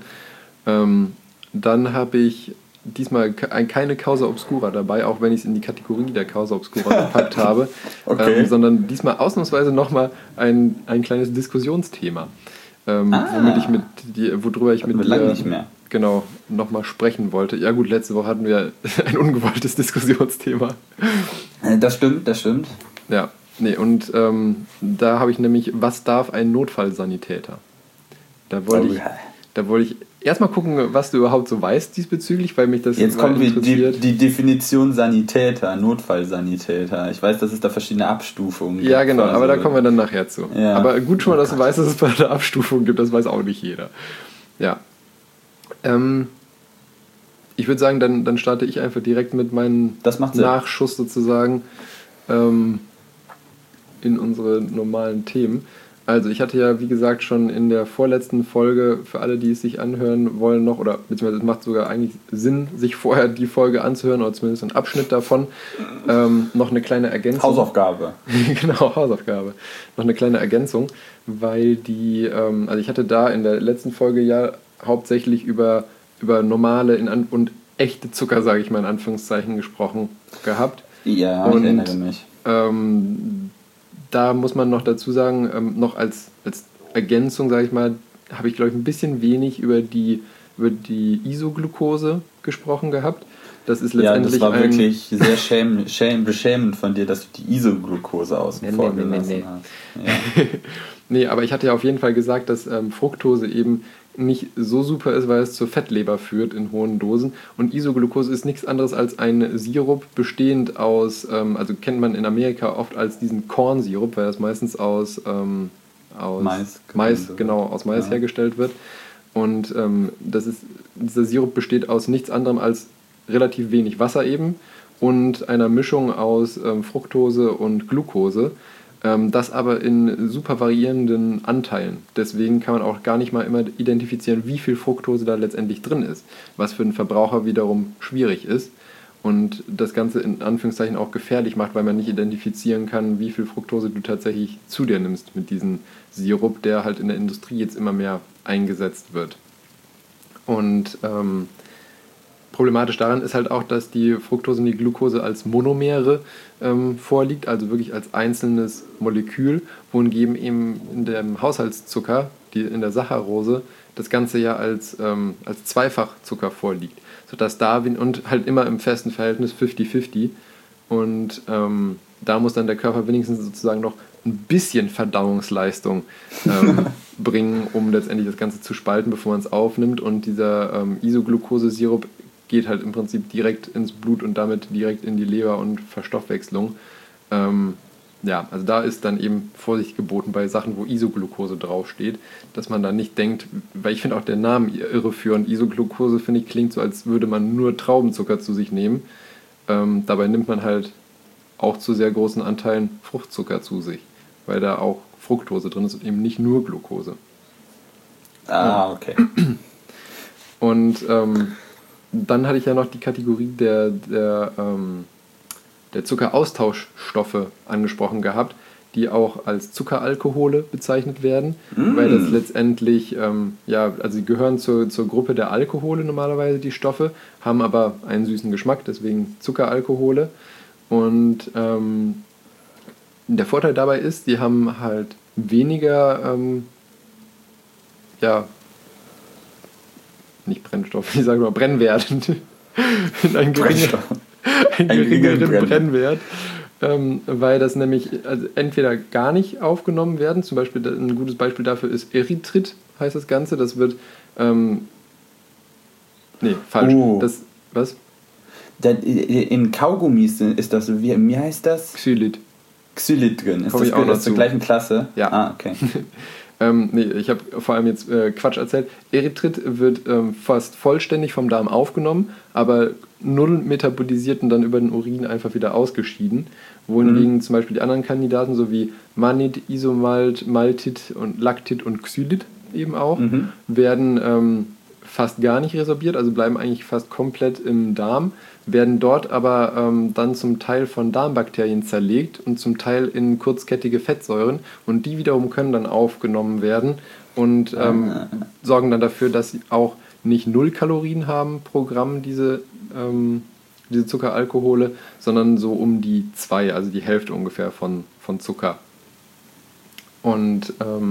Dann habe ich diesmal keine Causa Obscura dabei, auch wenn ich es in die Kategorie der Causa Obscura gepackt habe, sondern diesmal ausnahmsweise nochmal ein kleines Diskussionsthema, worüber ich mit dir nicht mehr. Genau nochmal sprechen wollte. Ja gut, letzte Woche hatten wir ein ungewolltes Diskussionsthema. Das stimmt. Ja. Nee, und da habe ich nämlich, was darf ein Notfallsanitäter? Da wollte ich erstmal gucken, was du überhaupt so weißt diesbezüglich, weil mich das jetzt kommt interessiert. Die Definition Sanitäter, Notfallsanitäter. Ich weiß, dass es da verschiedene Abstufungen gibt. Ja, genau, aber da kommen wir dann nachher zu. Ja. Aber gut schon mal, dass du weißt, dass es bei der Abstufung gibt, das weiß auch nicht jeder. Ja. Ich würde sagen, dann starte ich einfach direkt mit meinem Nachschuss sozusagen in unsere normalen Themen. Also ich hatte ja, wie gesagt, schon in der vorletzten Folge, für alle, die es sich anhören wollen noch, oder beziehungsweise es macht sogar eigentlich Sinn, sich vorher die Folge anzuhören, oder zumindest einen Abschnitt davon, noch eine kleine Ergänzung. Hausaufgabe. Genau, Hausaufgabe. Noch eine kleine Ergänzung, weil also ich hatte da in der letzten Folge ja hauptsächlich über normale und echte Zucker, sage ich mal in Anführungszeichen, gesprochen gehabt. Ja, ich erinnere mich. Da muss man noch dazu sagen, noch als Ergänzung, sage ich mal, habe ich, glaube ich, ein bisschen wenig über die Isoglucose gesprochen gehabt. Das ist letztendlich das war wirklich sehr beschämend von dir, dass du die Isoglucose außen vor gelassen hast. Ja. Nee, aber ich hatte ja auf jeden Fall gesagt, dass Fructose eben nicht so super ist, weil es zur Fettleber führt in hohen Dosen. Und Isoglucose ist nichts anderes als ein Sirup bestehend aus, also kennt man in Amerika oft als diesen Kornsirup, weil das meistens aus Mais hergestellt wird. Und dieser Sirup besteht aus nichts anderem als relativ wenig Wasser eben und einer Mischung aus Fructose und Glucose. Das aber in super variierenden Anteilen. Deswegen kann man auch gar nicht mal immer identifizieren, wie viel Fructose da letztendlich drin ist, was für den Verbraucher wiederum schwierig ist und das Ganze in Anführungszeichen auch gefährlich macht, weil man nicht identifizieren kann, wie viel Fructose du tatsächlich zu dir nimmst mit diesem Sirup, der halt in der Industrie jetzt immer mehr eingesetzt wird. Und problematisch daran ist halt auch, dass die Fructose und die Glucose als Monomere vorliegt, also wirklich als einzelnes Molekül, wohingegen eben in dem Haushaltszucker, in der Saccharose, das Ganze ja als Zweifachzucker vorliegt, sodass und halt immer im festen Verhältnis 50-50, Und da muss dann der Körper wenigstens sozusagen noch ein bisschen Verdauungsleistung bringen, um letztendlich das Ganze zu spalten, bevor man es aufnimmt. Und dieser Isoglucose-Sirup geht halt im Prinzip direkt ins Blut und damit direkt in die Leber und Verstoffwechslung. Ja, also da ist dann eben Vorsicht geboten bei Sachen, wo Isoglucose draufsteht, dass man da nicht denkt, weil ich finde auch der Name irreführend. Isoglucose, finde ich, klingt so, als würde man nur Traubenzucker zu sich nehmen. Dabei nimmt man halt auch zu sehr großen Anteilen Fruchtzucker zu sich, weil da auch Fructose drin ist und eben nicht nur Glucose. Ah, okay. Und dann hatte ich ja noch die Kategorie der Zuckeraustauschstoffe angesprochen gehabt, die auch als Zuckeralkohole bezeichnet werden, weil das letztendlich, also sie gehören zur Gruppe der Alkohole normalerweise, die Stoffe, haben aber einen süßen Geschmack, deswegen Zuckeralkohole. Und der Vorteil dabei ist, die haben halt weniger, nicht Brennstoff, ich sage mal Brennwert, einen geringeren Brennwert, weil das nämlich entweder gar nicht aufgenommen werden, zum Beispiel ein gutes Beispiel dafür ist Erythrit, heißt das Ganze, das wird, falsch, das, was? In Kaugummis ist das, wie heißt das? Xylit. Xylit drin, ist das aus der gleichen Klasse? Ja. Ah, okay. Ich habe vor allem jetzt Quatsch erzählt. Erythrit wird fast vollständig vom Darm aufgenommen, aber null metabolisiert und dann über den Urin einfach wieder ausgeschieden. Wohingegen zum Beispiel die anderen Kandidaten, so wie Mannit, Isomalt, Maltit und Lactit und Xylit eben auch, werden fast gar nicht resorbiert, also bleiben eigentlich fast komplett im Darm, werden dort aber dann zum Teil von Darmbakterien zerlegt und zum Teil in kurzkettige Fettsäuren und die wiederum können dann aufgenommen werden und sorgen dann dafür, dass sie auch nicht 0 Kalorien haben pro Gramm, diese Zuckeralkohole, sondern so um die 2, also die Hälfte ungefähr von Zucker. Und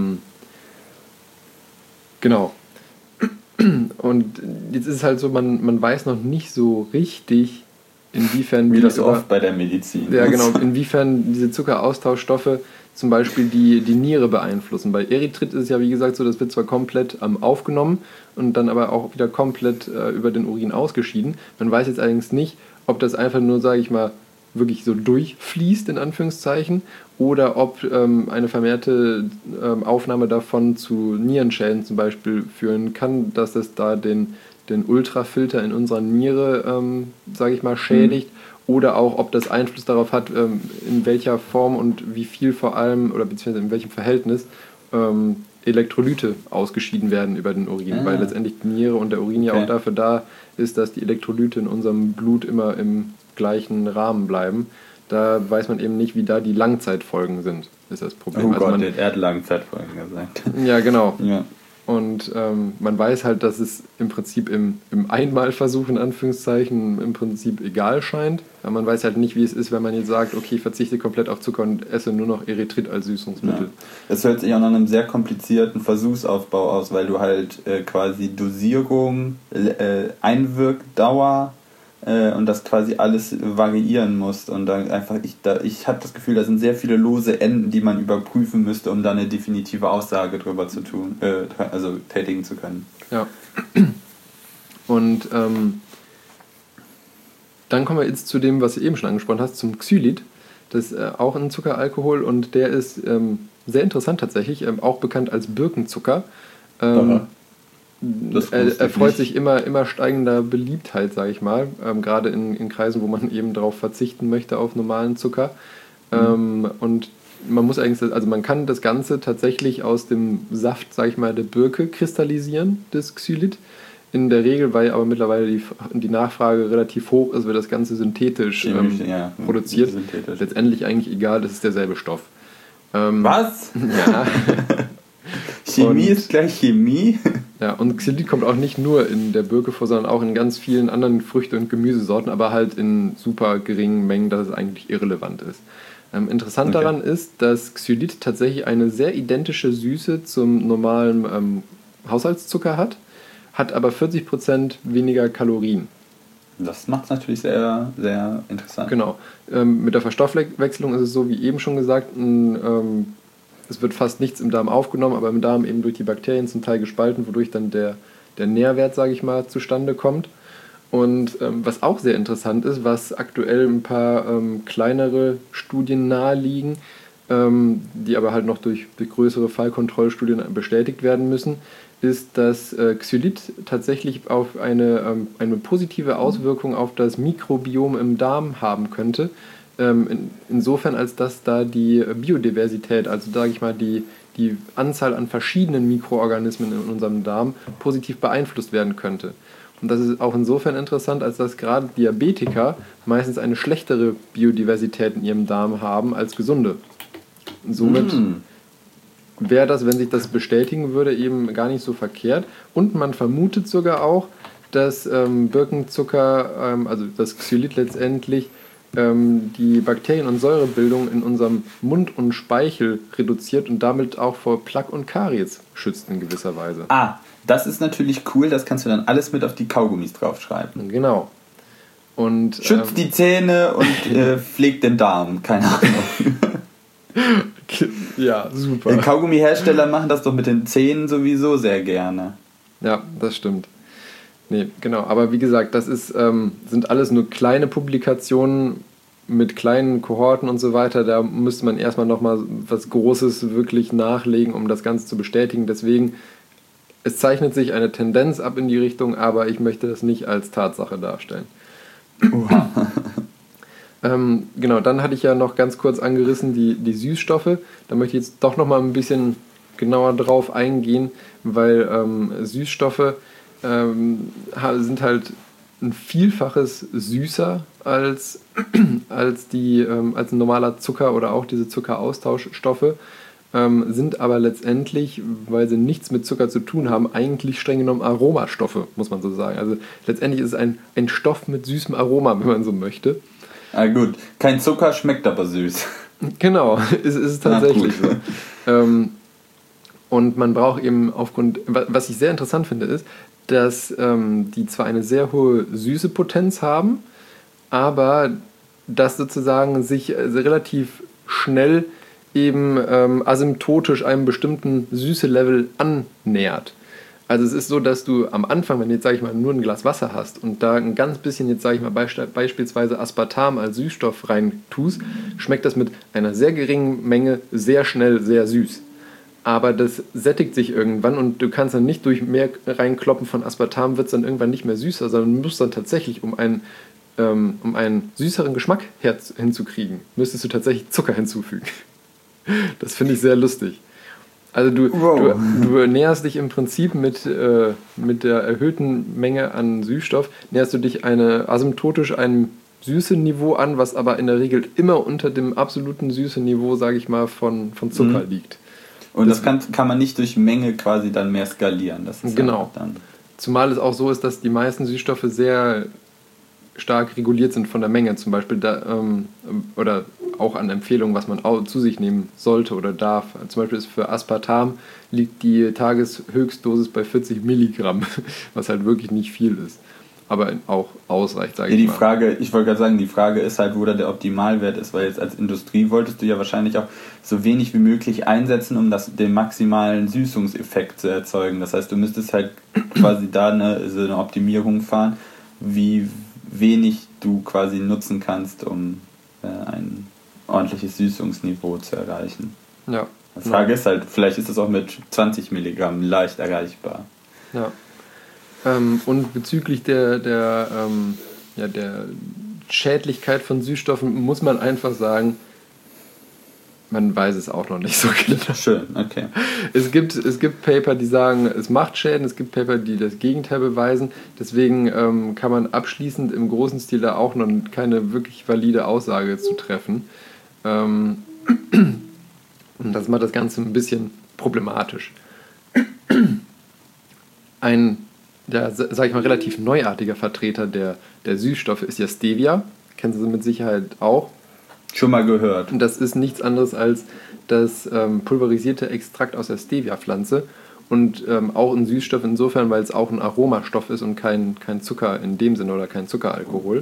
genau. Und jetzt ist es halt so, man weiß noch nicht so richtig, inwiefern... Wie das oft bei der Medizin. Ja, genau, inwiefern diese Zuckeraustauschstoffe zum Beispiel die Niere beeinflussen. Bei Erythrit ist es ja, wie gesagt, so, das wird zwar komplett aufgenommen und dann aber auch wieder komplett über den Urin ausgeschieden. Man weiß jetzt allerdings nicht, ob das einfach nur, sage ich mal, wirklich so durchfließt, in Anführungszeichen, oder ob eine vermehrte Aufnahme davon zu Nierenschäden zum Beispiel führen kann, dass es da den Ultrafilter in unserer Niere, sage ich mal, schädigt, oder auch, ob das Einfluss darauf hat, in welcher Form und wie viel vor allem, oder beziehungsweise in welchem Verhältnis Elektrolyte ausgeschieden werden über den Urin, weil letztendlich die Niere und der Urin ja auch dafür da ist, dass die Elektrolyte in unserem Blut immer im gleichen Rahmen bleiben. Da weiß man eben nicht, wie da die Langzeitfolgen sind, ist das Problem. Oh Gott, er hat Langzeitfolgen gesagt. Ja, genau. Ja. Und man weiß halt, dass es im Prinzip im Einmalversuch, in Anführungszeichen, im Prinzip egal scheint. Aber man weiß halt nicht, wie es ist, wenn man jetzt sagt, okay, ich verzichte komplett auf Zucker und esse nur noch Erythrit als Süßungsmittel. Ja. Das hört sich auch nach einem sehr komplizierten Versuchsaufbau aus, weil du halt quasi Dosierung, Einwirkdauer und das quasi alles variieren musst. Und dann einfach, ich habe das Gefühl, da sind sehr viele lose Enden, die man überprüfen müsste, um dann eine definitive Aussage drüber zu tun, also tätigen zu können. Ja. Und dann kommen wir jetzt zu dem, was du eben schon angesprochen hast, zum Xylit. Das ist auch ein Zuckeralkohol und der ist sehr interessant tatsächlich, auch bekannt als Birkenzucker. Er freut sich immer steigender Beliebtheit, sage ich mal, gerade in Kreisen, wo man eben darauf verzichten möchte auf normalen Zucker. Und man muss eigentlich, also man kann das Ganze tatsächlich aus dem Saft, sage ich mal, der Birke kristallisieren, das Xylit. In der Regel, weil aber mittlerweile die Nachfrage relativ hoch ist, wird das Ganze synthetisch produziert. Synthetisch. Letztendlich eigentlich egal, das ist derselbe Stoff. Was? Ja. Chemie ist gleich Chemie? Ja, und Xylit kommt auch nicht nur in der Birke vor, sondern auch in ganz vielen anderen Früchte- und Gemüsesorten, aber halt in super geringen Mengen, dass es eigentlich irrelevant ist. Interessant daran ist, dass Xylit tatsächlich eine sehr identische Süße zum normalen Haushaltszucker hat aber 40% weniger Kalorien. Das macht es natürlich sehr, sehr interessant. Genau. Mit der Verstoffwechslung ist es so, wie eben schon gesagt, es wird fast nichts im Darm aufgenommen, aber im Darm eben durch die Bakterien zum Teil gespalten, wodurch dann der Nährwert, sage ich mal, zustande kommt. Und was auch sehr interessant ist, was aktuell ein paar kleinere Studien naheliegen, die aber halt noch durch größere Fallkontrollstudien bestätigt werden müssen, ist, dass Xylit tatsächlich auf eine positive Auswirkung auf das Mikrobiom im Darm haben könnte. Insofern, als dass da die Biodiversität, also sage ich mal die Anzahl an verschiedenen Mikroorganismen in unserem Darm positiv beeinflusst werden könnte. Und das ist auch insofern interessant, als dass gerade Diabetiker meistens eine schlechtere Biodiversität in ihrem Darm haben als gesunde. Somit wäre das, wenn sich das bestätigen würde, eben gar nicht so verkehrt. Und man vermutet sogar auch, dass Birkenzucker, also das Xylit letztendlich, die Bakterien- und Säurebildung in unserem Mund und Speichel reduziert und damit auch vor Plaque und Karies schützt in gewisser Weise. Ah, das ist natürlich cool, das kannst du dann alles mit auf die Kaugummis draufschreiben. Genau. Und, schützt die Zähne und pflegt den Darm, keine Ahnung. Ja, super. Kaugummihersteller machen das doch mit den Zähnen sowieso sehr gerne. Ja, das stimmt. Nee, genau. Aber wie gesagt, das sind alles nur kleine Publikationen mit kleinen Kohorten und so weiter. Da müsste man erstmal nochmal was Großes wirklich nachlegen, um das Ganze zu bestätigen. Deswegen, es zeichnet sich eine Tendenz ab in die Richtung, aber ich möchte das nicht als Tatsache darstellen. Genau, dann hatte ich ja noch ganz kurz angerissen die Süßstoffe. Da möchte ich jetzt doch noch mal ein bisschen genauer drauf eingehen, weil Süßstoffe sind halt ein Vielfaches süßer als ein normaler Zucker oder auch diese Zuckeraustauschstoffe, sind aber letztendlich, weil sie nichts mit Zucker zu tun haben, eigentlich streng genommen Aromastoffe, muss man so sagen. Also letztendlich ist es ein Stoff mit süßem Aroma, wenn man so möchte. Ah gut, kein Zucker, schmeckt aber süß. Genau, ist tatsächlich so. Und man braucht eben was ich sehr interessant finde, ist, dass die zwar eine sehr hohe Süßepotenz haben, aber das sozusagen sich relativ schnell eben asymptotisch einem bestimmten Süße-Level annähert. Also es ist so, dass du am Anfang, wenn du jetzt, sag ich mal, nur ein Glas Wasser hast und da ein ganz bisschen, jetzt sage ich mal, beispielsweise Aspartam als Süßstoff rein tust, schmeckt das mit einer sehr geringen Menge sehr schnell sehr süß. Aber das sättigt sich irgendwann und du kannst dann nicht durch mehr reinkloppen von Aspartam, wird es dann irgendwann nicht mehr süßer, sondern du musst dann tatsächlich, um einen süßeren Geschmack hinzukriegen, müsstest du tatsächlich Zucker hinzufügen. Das finde ich sehr lustig. Also du näherst dich im Prinzip mit der erhöhten Menge an Süßstoff, näherst du dich asymptotisch einem Süße-Niveau an, was aber in der Regel immer unter dem absoluten Süße-Niveau, sage ich mal, von Zucker liegt. Und das kann man nicht durch Menge quasi dann mehr skalieren. Das ist genau. Dann Zumal es auch so ist, dass die meisten Süßstoffe sehr stark reguliert sind von der Menge, zum Beispiel oder auch an Empfehlungen, was man zu sich nehmen sollte oder darf. Zum Beispiel ist für Aspartam liegt die Tageshöchstdosis bei 40 Milligramm, was halt wirklich nicht viel ist, aber auch ausreicht, sage ich mal. Ich wollte gerade sagen, die Frage ist halt, wo da der Optimalwert ist, weil jetzt als Industrie wolltest du ja wahrscheinlich auch so wenig wie möglich einsetzen, um den maximalen Süßungseffekt zu erzeugen. Das heißt, du müsstest halt quasi da so eine Optimierung fahren, wie wenig du quasi nutzen kannst, um ein ordentliches Süßungsniveau zu erreichen. Ja. Die Frage ist halt, vielleicht ist das auch mit 20 Milligramm leicht erreichbar. Ja. Und bezüglich der Schädlichkeit von Süßstoffen muss man einfach sagen, man weiß es auch noch nicht so genau. Schön, okay. Es gibt Paper, die sagen, es macht Schäden, es gibt Paper, die das Gegenteil beweisen. Deswegen kann man abschließend im großen Stil da auch noch keine wirklich valide Aussage zu treffen. Und das macht das Ganze ein bisschen problematisch. Ein, sag ich mal, relativ neuartiger Vertreter der Süßstoffe ist ja Stevia. Kennen Sie mit Sicherheit auch. Schon mal gehört. Und das ist nichts anderes als das pulverisierte Extrakt aus der Stevia-Pflanze. und auch ein Süßstoff insofern, weil es auch ein Aromastoff ist und kein Zucker in dem Sinne oder kein Zuckeralkohol.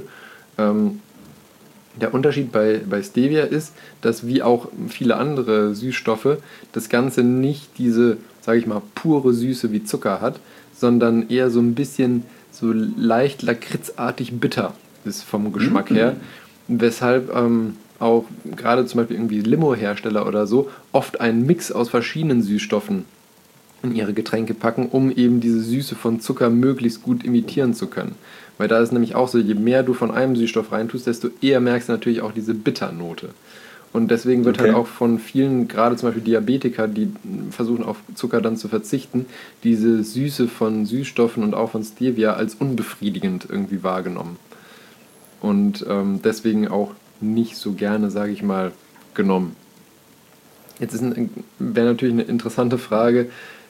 Der Unterschied bei Stevia ist, dass wie auch viele andere Süßstoffe das Ganze nicht diese, sage ich mal, pure Süße wie Zucker hat, sondern eher so ein bisschen so leicht lakritzartig bitter ist vom Geschmack her, weshalb auch gerade zum Beispiel irgendwie Limo-Hersteller oder so oft einen Mix aus verschiedenen Süßstoffen in ihre Getränke packen, um eben diese Süße von Zucker möglichst gut imitieren zu können. Weil da ist nämlich auch so, je mehr du von einem Süßstoff reintust, desto eher merkst du natürlich auch diese Bitternote. Und deswegen wird halt auch von vielen, gerade zum Beispiel Diabetiker, die versuchen auf Zucker dann zu verzichten, diese Süße von Süßstoffen und auch von Stevia als unbefriedigend irgendwie wahrgenommen. Und deswegen auch nicht so gerne, sage ich mal, genommen. Jetzt wäre natürlich eine interessante Frage,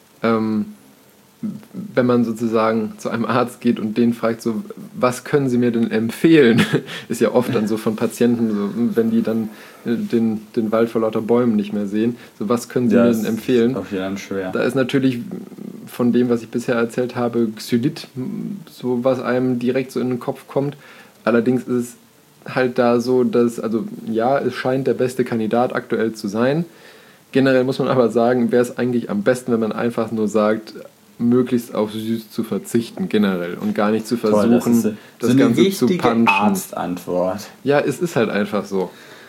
wenn man sozusagen zu einem Arzt geht und den fragt, so, was können Sie mir denn empfehlen? Ist ja oft dann so von Patienten, so, wenn die dann den Wald vor lauter Bäumen nicht mehr sehen, so, was können Sie mir denn empfehlen? Ist auf jeden Fall schwer. Da ist natürlich von dem, was ich bisher erzählt habe, Xylit, so was einem direkt so in den Kopf kommt. Allerdings ist es halt da so, dass, also ja, es scheint der beste Kandidat aktuell zu sein. Generell muss man aber sagen, wäre es eigentlich am besten, wenn man einfach nur sagt, möglichst auf süß zu verzichten, generell, und gar nicht zu versuchen, Toll, das so Ganze eine zu richtige punchen. Arztantwort. Ja, es ist halt einfach so.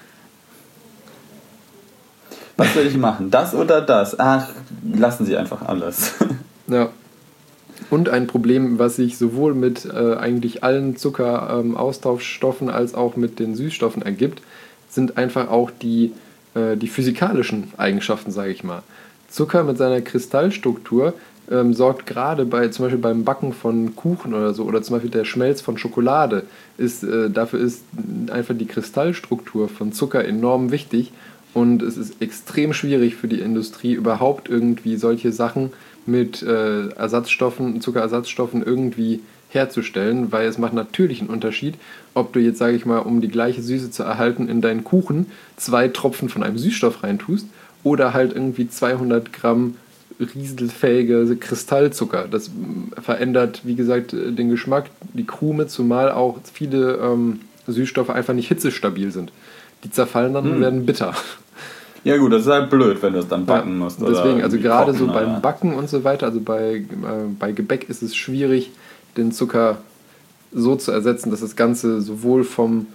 Was soll ich machen? Das oder das? Ach, lassen Sie einfach alles. Ja. Und ein Problem, was sich sowohl mit eigentlich allen Zuckeraustauschstoffen als auch mit den Süßstoffen ergibt, sind einfach auch die physikalischen Eigenschaften, sage ich mal. Zucker mit seiner Kristallstruktur sorgt gerade zum Beispiel beim Backen von Kuchen oder so, oder zum Beispiel der Schmelz von Schokolade, dafür ist einfach die Kristallstruktur von Zucker enorm wichtig, und es ist extrem schwierig für die Industrie, überhaupt irgendwie solche Sachen mit Zuckerersatzstoffen irgendwie herzustellen, weil es macht natürlich einen Unterschied, ob du jetzt, sage ich mal, um die gleiche Süße zu erhalten, in deinen Kuchen 2 Tropfen von einem Süßstoff reintust oder halt irgendwie 200 Gramm rieselfähige Kristallzucker. Das verändert, wie gesagt, den Geschmack, die Krume, zumal auch viele Süßstoffe einfach nicht hitzestabil sind. Die zerfallen dann und werden bitter. Ja gut, das ist halt blöd, wenn du es dann backen musst. Deswegen, also gerade so beim oder? Backen und so weiter, also bei Gebäck ist es schwierig, den Zucker so zu ersetzen, dass das Ganze sowohl vom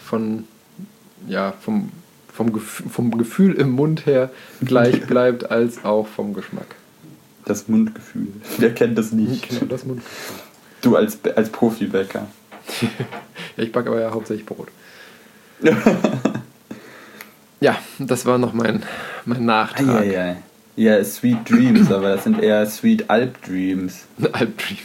Gefühl im Mund her gleich bleibt, als auch vom Geschmack. Das Mundgefühl. Wer kennt das nicht? Genau, das Mundgefühl. Du als Profibäcker. Ja, ich backe aber ja hauptsächlich Brot. Ja, das war noch mein Nachtrag. Ja, Sweet Dreams, aber das sind eher Sweet Alp Dreams. Alp Dreams.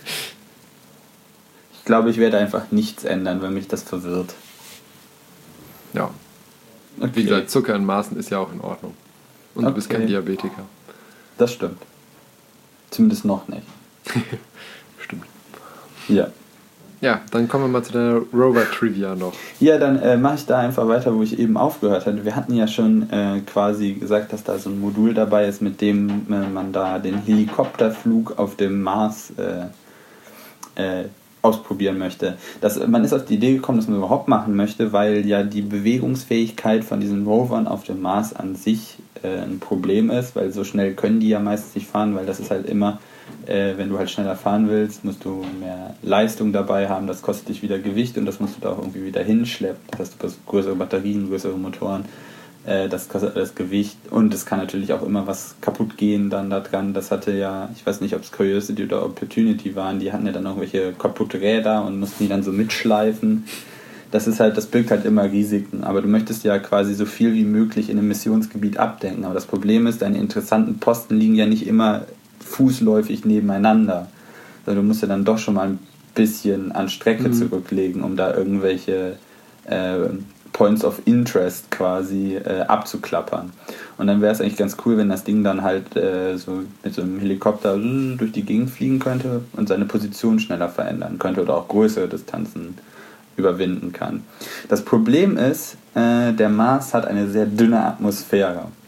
Ich glaube, ich werde einfach nichts ändern, wenn mich das verwirrt. Ja. Okay. Wie gesagt, Zucker in Maßen ist ja auch in Ordnung. Und du bist kein Diabetiker. Das stimmt. Zumindest noch nicht. Stimmt. Ja. Ja, dann kommen wir mal zu der Rover-Trivia noch. Ja, dann mache ich da einfach weiter, wo ich eben aufgehört hatte. Wir hatten ja schon quasi gesagt, dass da so ein Modul dabei ist, mit dem man da den Helikopterflug auf dem Mars ausprobieren möchte. Man ist auf die Idee gekommen, dass man überhaupt machen möchte, weil ja die Bewegungsfähigkeit von diesen Rovern auf dem Mars an sich ein Problem ist, weil so schnell können die ja meistens nicht fahren, weil das ist halt immer, wenn du halt schneller fahren willst, musst du mehr Leistung dabei haben, das kostet dich wieder Gewicht und das musst du da auch irgendwie wieder hinschleppen. Das heißt, du hast größere Batterien, größere Motoren, das kostet alles Gewicht und es kann natürlich auch immer was kaputt gehen dann da dran. Das hatte ja, ich weiß nicht, ob es Curiosity oder Opportunity waren, die hatten ja dann irgendwelche kaputte Räder und mussten die dann so mitschleifen. Das birgt halt immer Risiken, aber du möchtest ja quasi so viel wie möglich in einem Missionsgebiet abdecken. Aber das Problem ist, deine interessanten Posten liegen ja nicht immer fußläufig nebeneinander. Also du musst ja dann doch schon mal ein bisschen an Strecke zurücklegen, um da irgendwelche Points of Interest quasi abzuklappern. Und dann wäre es eigentlich ganz cool, wenn das Ding dann halt so mit so einem Helikopter durch die Gegend fliegen könnte und seine Position schneller verändern könnte oder auch größere Distanzen überwinden kann. Das Problem ist, der Mars hat eine sehr dünne Atmosphäre.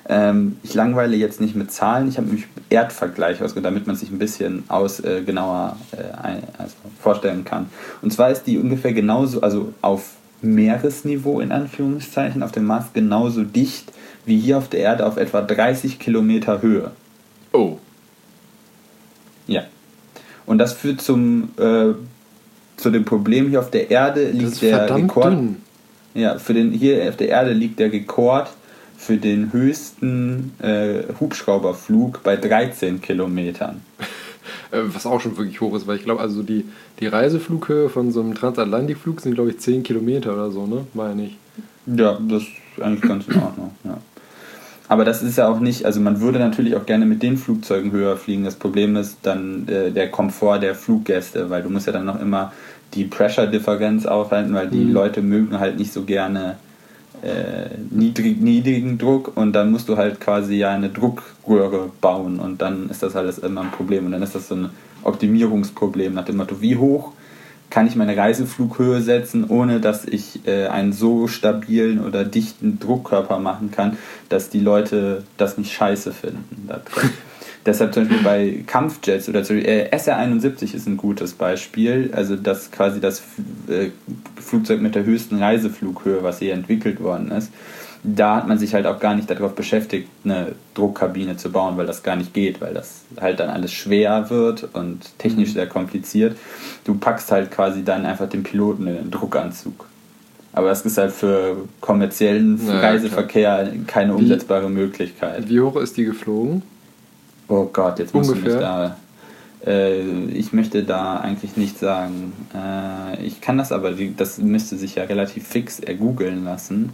Ich langweile jetzt nicht mit Zahlen, ich habe nämlich Erdvergleich ausgedacht, damit man sich ein bisschen genauer vorstellen kann. Und zwar ist die ungefähr genauso, also auf Meeresniveau in Anführungszeichen, auf dem Mars genauso dicht wie hier auf der Erde auf etwa 30 Kilometer Höhe. Oh. Ja. Und das führt zu dem Problem, hier auf der Erde liegt der Rekord. Dünn. Ja, hier auf der Erde liegt der Rekord für den höchsten Hubschrauberflug bei 13 Kilometern. Was auch schon wirklich hoch ist, weil ich glaube, also die Reiseflughöhe von so einem Transatlantikflug sind, glaube ich, 10 Kilometer oder so, ne? Meine ich. Ja, das ist eigentlich ganz in Ordnung, ja. Aber das ist ja auch nicht, also man würde natürlich auch gerne mit den Flugzeugen höher fliegen. Das Problem ist dann der Komfort der Fluggäste, weil du musst ja dann noch immer die Pressure-Differenz aufhalten, weil die Leute mögen halt nicht so gerne niedrigen Druck und dann musst du halt quasi ja eine Druckröhre bauen und dann ist das alles immer ein Problem und dann ist das so ein Optimierungsproblem nach dem Motto, wie hoch kann ich meine Reiseflughöhe setzen, ohne dass ich einen so stabilen oder dichten Druckkörper machen kann, dass die Leute das nicht scheiße finden. Deshalb zum Beispiel bei Kampfjets oder SR-71 ist ein gutes Beispiel, also das quasi das Flugzeug mit der höchsten Reiseflughöhe, was hier entwickelt worden ist. Da hat man sich halt auch gar nicht darauf beschäftigt, eine Druckkabine zu bauen, weil das gar nicht geht, weil das halt dann alles schwer wird und technisch sehr kompliziert. Du packst halt quasi dann einfach den Piloten in den Druckanzug. Aber das ist halt für kommerziellen Reiseverkehr keine umsetzbare Möglichkeit. Wie hoch ist die geflogen? Oh Gott, jetzt muss ich da... ich möchte da eigentlich nicht sagen. Ich kann das aber, das müsste sich ja relativ fix ergoogeln lassen.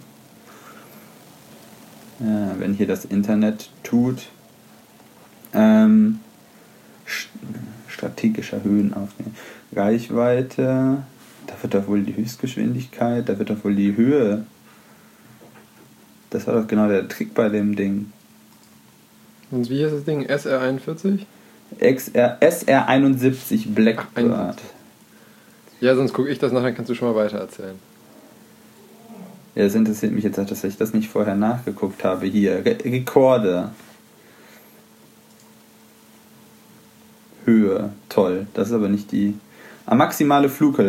Wenn hier das Internet tut. Strategischer Höhenaufnehmen. Reichweite, da wird doch wohl die Höchstgeschwindigkeit, da wird doch wohl die Höhe. Das war doch genau der Trick bei dem Ding. Und wie heißt das Ding? SR-41? SR-71 Blackbird. Ja, sonst gucke ich das nach, dann kannst du schon mal weiter erzählen. Ja, das interessiert mich jetzt, dass ich das nicht vorher nachgeguckt habe. Hier, Rekorde. Höhe, toll. Das ist aber nicht die... maximale Flughöhe,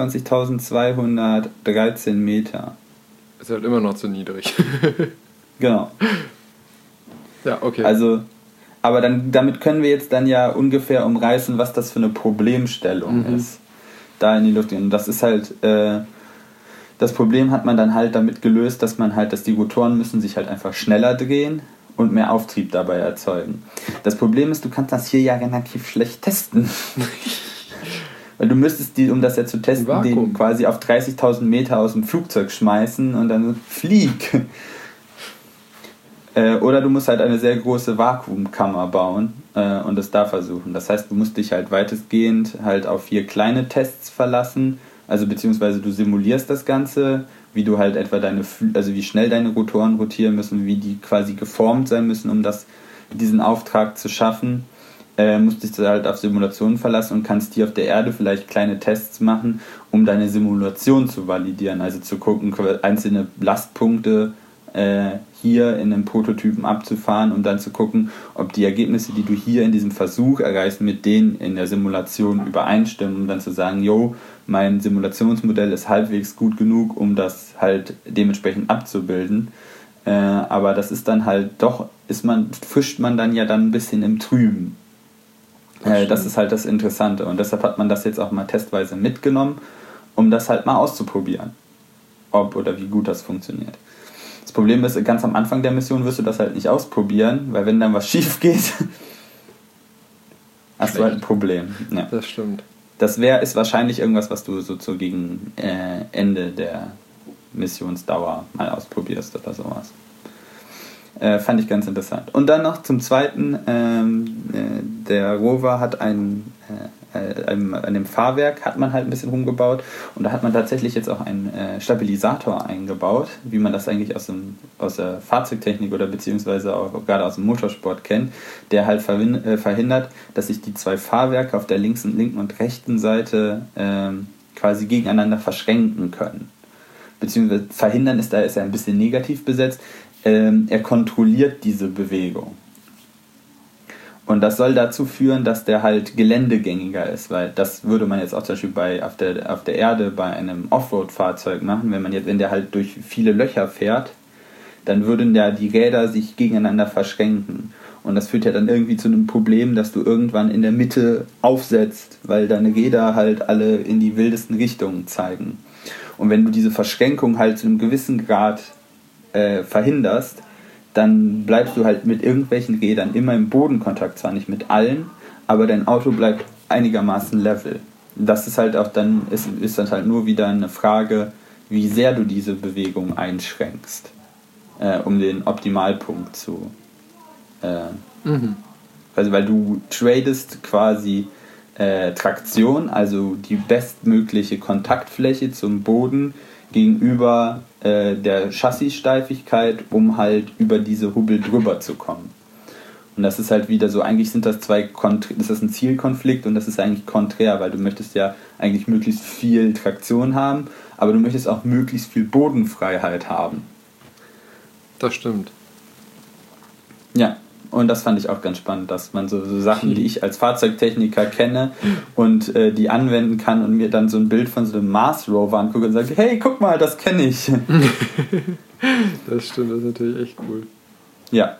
26.213 Meter. Ist halt immer noch zu niedrig. Genau. Ja, okay. Also, aber damit können wir jetzt dann ja ungefähr umreißen, was das für eine Problemstellung ist. Da in die Luft gehen. Und das ist halt... Das Problem hat man dann halt damit gelöst, dass die Rotoren müssen sich halt einfach schneller drehen und mehr Auftrieb dabei erzeugen. Das Problem ist, du kannst das hier ja relativ schlecht testen. Weil du müsstest um das ja zu testen, den quasi auf 30.000 Meter aus dem Flugzeug schmeißen und dann flieg. Oder du musst halt eine sehr große Vakuumkammer bauen und es da versuchen. Das heißt, du musst dich halt weitestgehend halt auf 4 kleine Tests verlassen. Also beziehungsweise du simulierst das Ganze, wie du halt etwa wie schnell deine Rotoren rotieren müssen, wie die quasi geformt sein müssen, um diesen Auftrag zu schaffen. Musst dich halt auf Simulationen verlassen und kannst hier auf der Erde vielleicht kleine Tests machen, um deine Simulation zu validieren. Also zu gucken, einzelne Lastpunkte hier in einem Prototypen abzufahren, um dann zu gucken, ob die Ergebnisse, die du hier in diesem Versuch erreichst, mit denen in der Simulation übereinstimmen, um dann zu sagen, mein Simulationsmodell ist halbwegs gut genug, um das halt dementsprechend abzubilden. Aber das ist dann halt doch, fischt man dann ja dann ein bisschen im Trüben. Das ist halt das Interessante. Und deshalb hat man das jetzt auch mal testweise mitgenommen, um das halt mal auszuprobieren. Ob oder wie gut das funktioniert. Das Problem ist, ganz am Anfang der Mission wirst du das halt nicht ausprobieren, weil wenn dann was schief geht, hast du halt ein Problem. Ja. Das stimmt. Das ist wahrscheinlich irgendwas, was du so gegen Ende der Missionsdauer mal ausprobierst oder sowas. Fand ich ganz interessant. Und dann noch zum Zweiten, der Rover hat an dem Fahrwerk hat man halt ein bisschen rumgebaut und da hat man tatsächlich jetzt auch einen Stabilisator eingebaut, wie man das eigentlich aus der Fahrzeugtechnik oder beziehungsweise auch gerade aus dem Motorsport kennt, der halt verhindert, dass sich die 2 Fahrwerke auf der linken und rechten Seite quasi gegeneinander verschränken können. beziehungsweise verhindern ist er ein bisschen negativ besetzt, er kontrolliert diese Bewegung. Und das soll dazu führen, dass der halt geländegängiger ist, weil das würde man jetzt auch zum Beispiel auf der Erde bei einem Offroad-Fahrzeug machen, wenn der halt durch viele Löcher fährt, dann würden ja die Räder sich gegeneinander verschränken. Und das führt ja dann irgendwie zu einem Problem, dass du irgendwann in der Mitte aufsetzt, weil deine Räder halt alle in die wildesten Richtungen zeigen. Und wenn du diese Verschränkung halt zu einem gewissen Grad verhinderst, dann bleibst du halt mit irgendwelchen Rädern immer im Bodenkontakt, zwar nicht mit allen, aber dein Auto bleibt einigermaßen level. Das ist halt auch dann, ist dann halt nur wieder eine Frage, wie sehr du diese Bewegung einschränkst, um den Optimalpunkt zu also weil du tradest quasi Traktion, also die bestmögliche Kontaktfläche zum Boden gegenüber der Chassissteifigkeit, um halt über diese Hubbel drüber zu kommen. Und das ist halt wieder so, eigentlich sind das das ist ein Zielkonflikt und das ist eigentlich konträr, weil du möchtest ja eigentlich möglichst viel Traktion haben, aber du möchtest auch möglichst viel Bodenfreiheit haben. Das stimmt. Ja, und das fand ich auch ganz spannend, dass man so Sachen, die ich als Fahrzeugtechniker kenne und die anwenden kann und mir dann so ein Bild von so einem Mars Rover angucke und sage, hey, guck mal, das kenne ich. Das stimmt, das ist natürlich echt cool. Ja.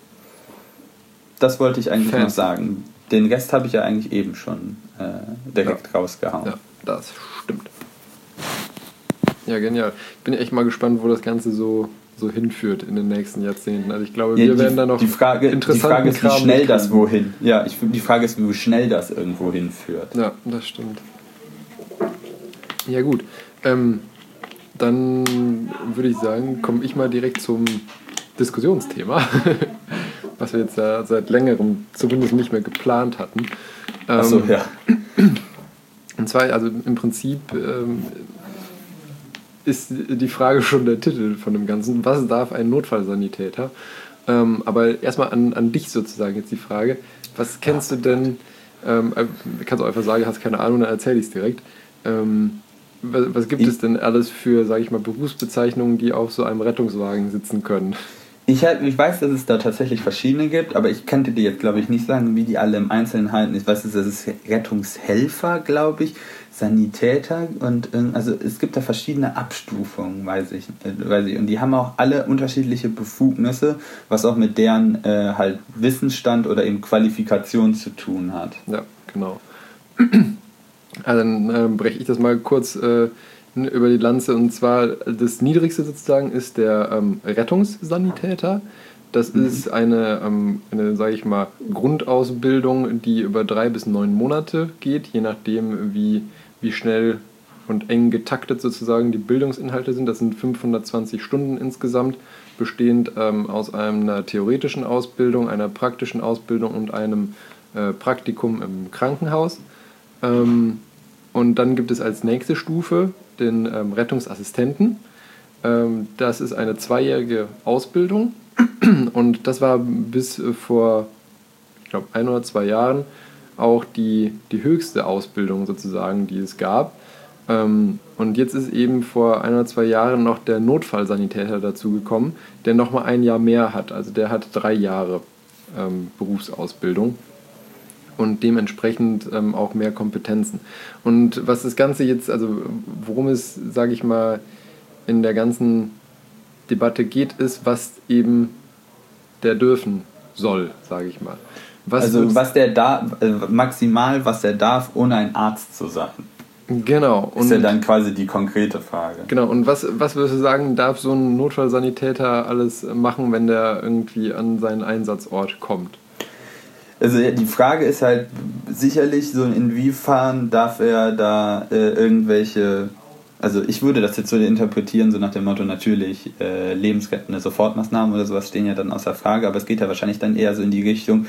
Das wollte ich eigentlich noch sagen. Den Rest habe ich ja eigentlich eben schon direkt rausgehauen. Ja, das stimmt. Ja, genial. Ich bin echt mal gespannt, wo das Ganze so hinführt in den nächsten Jahrzehnten. Also ich glaube, wir werden da noch die Frage ist, wie schnell das wohin. Ja, die Frage ist, wie schnell das irgendwo hinführt. Ja, das stimmt. Ja gut. Dann würde ich sagen, komme ich mal direkt zum Diskussionsthema, was wir jetzt ja seit längerem zumindest nicht mehr geplant hatten. Achso, ja. Und zwar, also im Prinzip ist die Frage schon der Titel von dem Ganzen. Was darf ein Notfallsanitäter? Aber erstmal an dich sozusagen jetzt die Frage. Was kennst du denn? Kannst du einfach sagen, hast keine Ahnung, dann erzähle ich es direkt. Was gibt es denn alles für, sage ich mal, Berufsbezeichnungen, die auf so einem Rettungswagen sitzen können? Ich weiß, dass es da tatsächlich verschiedene gibt, aber ich könnte dir jetzt, glaube ich, nicht sagen, wie die alle im Einzelnen halten. Ich weiß, das ist Rettungshelfer, glaube ich, Sanitäter und also es gibt da verschiedene Abstufungen, weiß ich. Und die haben auch alle unterschiedliche Befugnisse, was auch mit deren halt Wissensstand oder eben Qualifikation zu tun hat. Ja, genau. Also dann breche ich das mal kurz über die Lanze, und zwar das Niedrigste sozusagen ist der Rettungssanitäter. Das ist eine sage ich mal, Grundausbildung, die über 3 bis 9 Monate geht, je nachdem wie schnell und eng getaktet sozusagen die Bildungsinhalte sind. Das sind 520 Stunden insgesamt, bestehend aus einer theoretischen Ausbildung, einer praktischen Ausbildung und einem Praktikum im Krankenhaus. Und dann gibt es als nächste Stufe den Rettungsassistenten. Das ist eine 2-jährige Ausbildung und das war bis vor, ich glaube, 1 oder 2 Jahren auch die höchste Ausbildung sozusagen, die es gab. Und jetzt ist eben vor 1 oder 2 Jahren noch der Notfallsanitäter dazugekommen, der nochmal 1 Jahr mehr hat. Also der hat 3 Jahre Berufsausbildung und dementsprechend auch mehr Kompetenzen. Und was das Ganze jetzt, also worum es, sage ich mal, in der ganzen Debatte geht, ist, was eben der dürfen soll, sage ich mal. Was der maximal, was der darf, ohne ein Arzt zu sein. Genau. Ist ja dann quasi die konkrete Frage. Genau, und was würdest du sagen, darf so ein Notfallsanitäter alles machen, wenn der irgendwie an seinen Einsatzort kommt? Also die Frage ist halt sicherlich so, inwiefern darf er da irgendwelche, also ich würde das jetzt so interpretieren, so nach dem Motto, natürlich lebensrettende Sofortmaßnahmen oder sowas stehen ja dann außer Frage, aber es geht ja wahrscheinlich dann eher so in die Richtung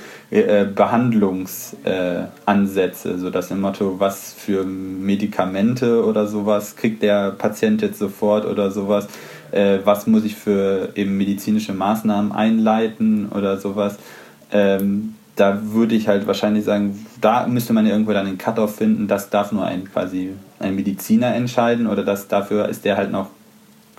Behandlungsansätze, so das im Motto, was für Medikamente oder sowas kriegt der Patient jetzt sofort oder sowas, was muss ich für eben medizinische Maßnahmen einleiten oder sowas. Da würde ich halt wahrscheinlich sagen, da müsste man ja irgendwo dann einen Cut-Off finden, das darf nur ein Mediziner entscheiden oder dafür ist der halt noch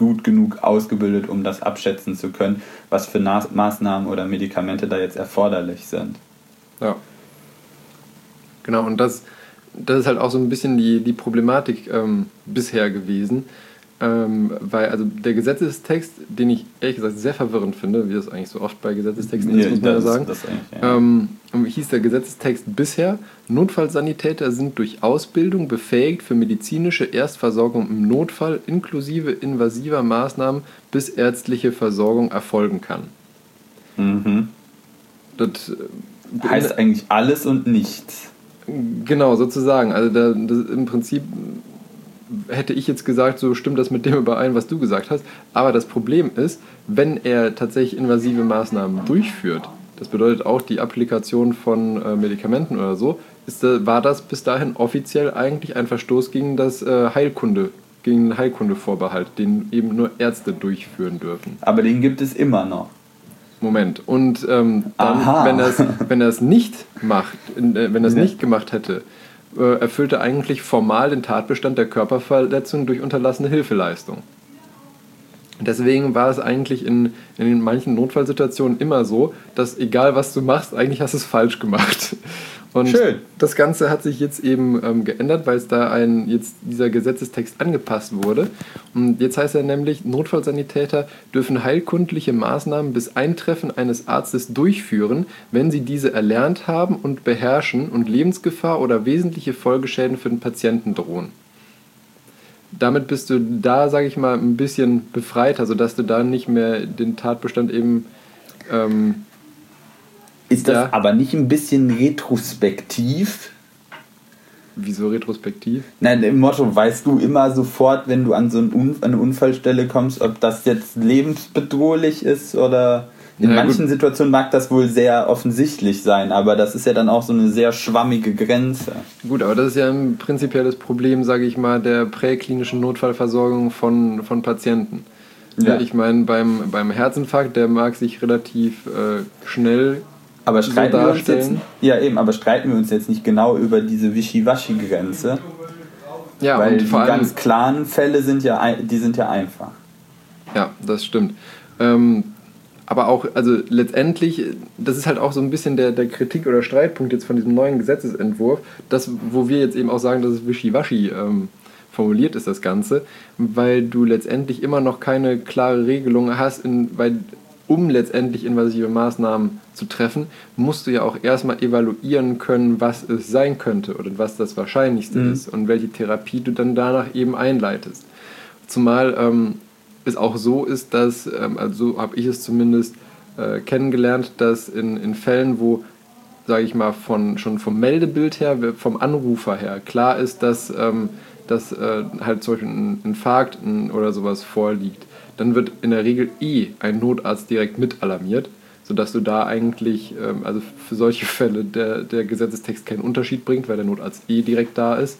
gut genug ausgebildet, um das abschätzen zu können, was für Maßnahmen oder Medikamente da jetzt erforderlich sind. Ja. Genau, und das ist halt auch so ein bisschen die Problematik bisher gewesen, weil also der Gesetzestext, den ich ehrlich gesagt sehr verwirrend finde, wie das eigentlich so oft bei Gesetzestexten ist, muss man ja sagen, hieß der Gesetzestext bisher: Notfallsanitäter sind durch Ausbildung befähigt, für medizinische Erstversorgung im Notfall inklusive invasiver Maßnahmen bis ärztliche Versorgung erfolgen kann. Mhm. Das heißt eigentlich alles und nichts. Genau, sozusagen. Also im Prinzip hätte ich jetzt gesagt, so stimmt das mit dem überein, was du gesagt hast. Aber das Problem ist, wenn er tatsächlich invasive Maßnahmen durchführt, das bedeutet auch die Applikation von Medikamenten oder so, war das bis dahin offiziell eigentlich ein Verstoß gegen das gegen den Heilkundevorbehalt, den eben nur Ärzte durchführen dürfen. Aber den gibt es immer noch. Moment. Und dann, wenn er es nicht macht, wenn er es nicht gemacht hätte, erfüllt er eigentlich formal den Tatbestand der Körperverletzung durch unterlassene Hilfeleistung. Deswegen war es eigentlich in manchen Notfallsituationen immer so, dass egal was du machst, eigentlich hast du es falsch gemacht. Und schön. Das Ganze hat sich jetzt eben geändert, weil es da jetzt dieser Gesetzestext angepasst wurde. Und jetzt heißt er nämlich, Notfallsanitäter dürfen heilkundliche Maßnahmen bis Eintreffen eines Arztes durchführen, wenn sie diese erlernt haben und beherrschen und Lebensgefahr oder wesentliche Folgeschäden für den Patienten drohen. Damit bist du da, sage ich mal, ein bisschen befreiter, sodass du da nicht mehr den Tatbestand eben... ist das aber nicht ein bisschen retrospektiv? Wieso retrospektiv? Nein, im Motto, weißt du immer sofort, wenn du an so eine Unfallstelle kommst, ob das jetzt lebensbedrohlich ist oder... In manchen Situationen mag das wohl sehr offensichtlich sein, aber das ist ja dann auch so eine sehr schwammige Grenze. Gut, aber das ist ja ein prinzipielles Problem, sage ich mal, der präklinischen Notfallversorgung von Patienten. Ja. Ich meine, beim Herzinfarkt, der mag sich relativ schnell aber streiten so wir uns darstellen. aber streiten wir uns jetzt nicht genau über diese Wischiwaschi-Grenze? Ja, weil und die ganz klaren Fälle sind ja einfach. Ja, das stimmt. Aber auch, also letztendlich, das ist halt auch so ein bisschen der Kritik oder Streitpunkt jetzt von diesem neuen Gesetzesentwurf, wo wir jetzt eben auch sagen, dass es wischiwaschi formuliert ist, das Ganze, weil du letztendlich immer noch keine klare Regelung hast, um letztendlich invasive Maßnahmen zu treffen, musst du ja auch erstmal evaluieren können, was es sein könnte oder was das Wahrscheinlichste ist und welche Therapie du dann danach eben einleitest. Zumal es auch so ist, dass, also so habe ich es zumindest kennengelernt, dass in Fällen, wo, sage ich mal, schon vom Meldebild her, vom Anrufer her klar ist, dass halt zum Beispiel ein Infarkt oder sowas vorliegt, dann wird in der Regel ein Notarzt direkt mit alarmiert, sodass du da eigentlich, also für solche Fälle der Gesetzestext keinen Unterschied bringt, weil der Notarzt direkt da ist.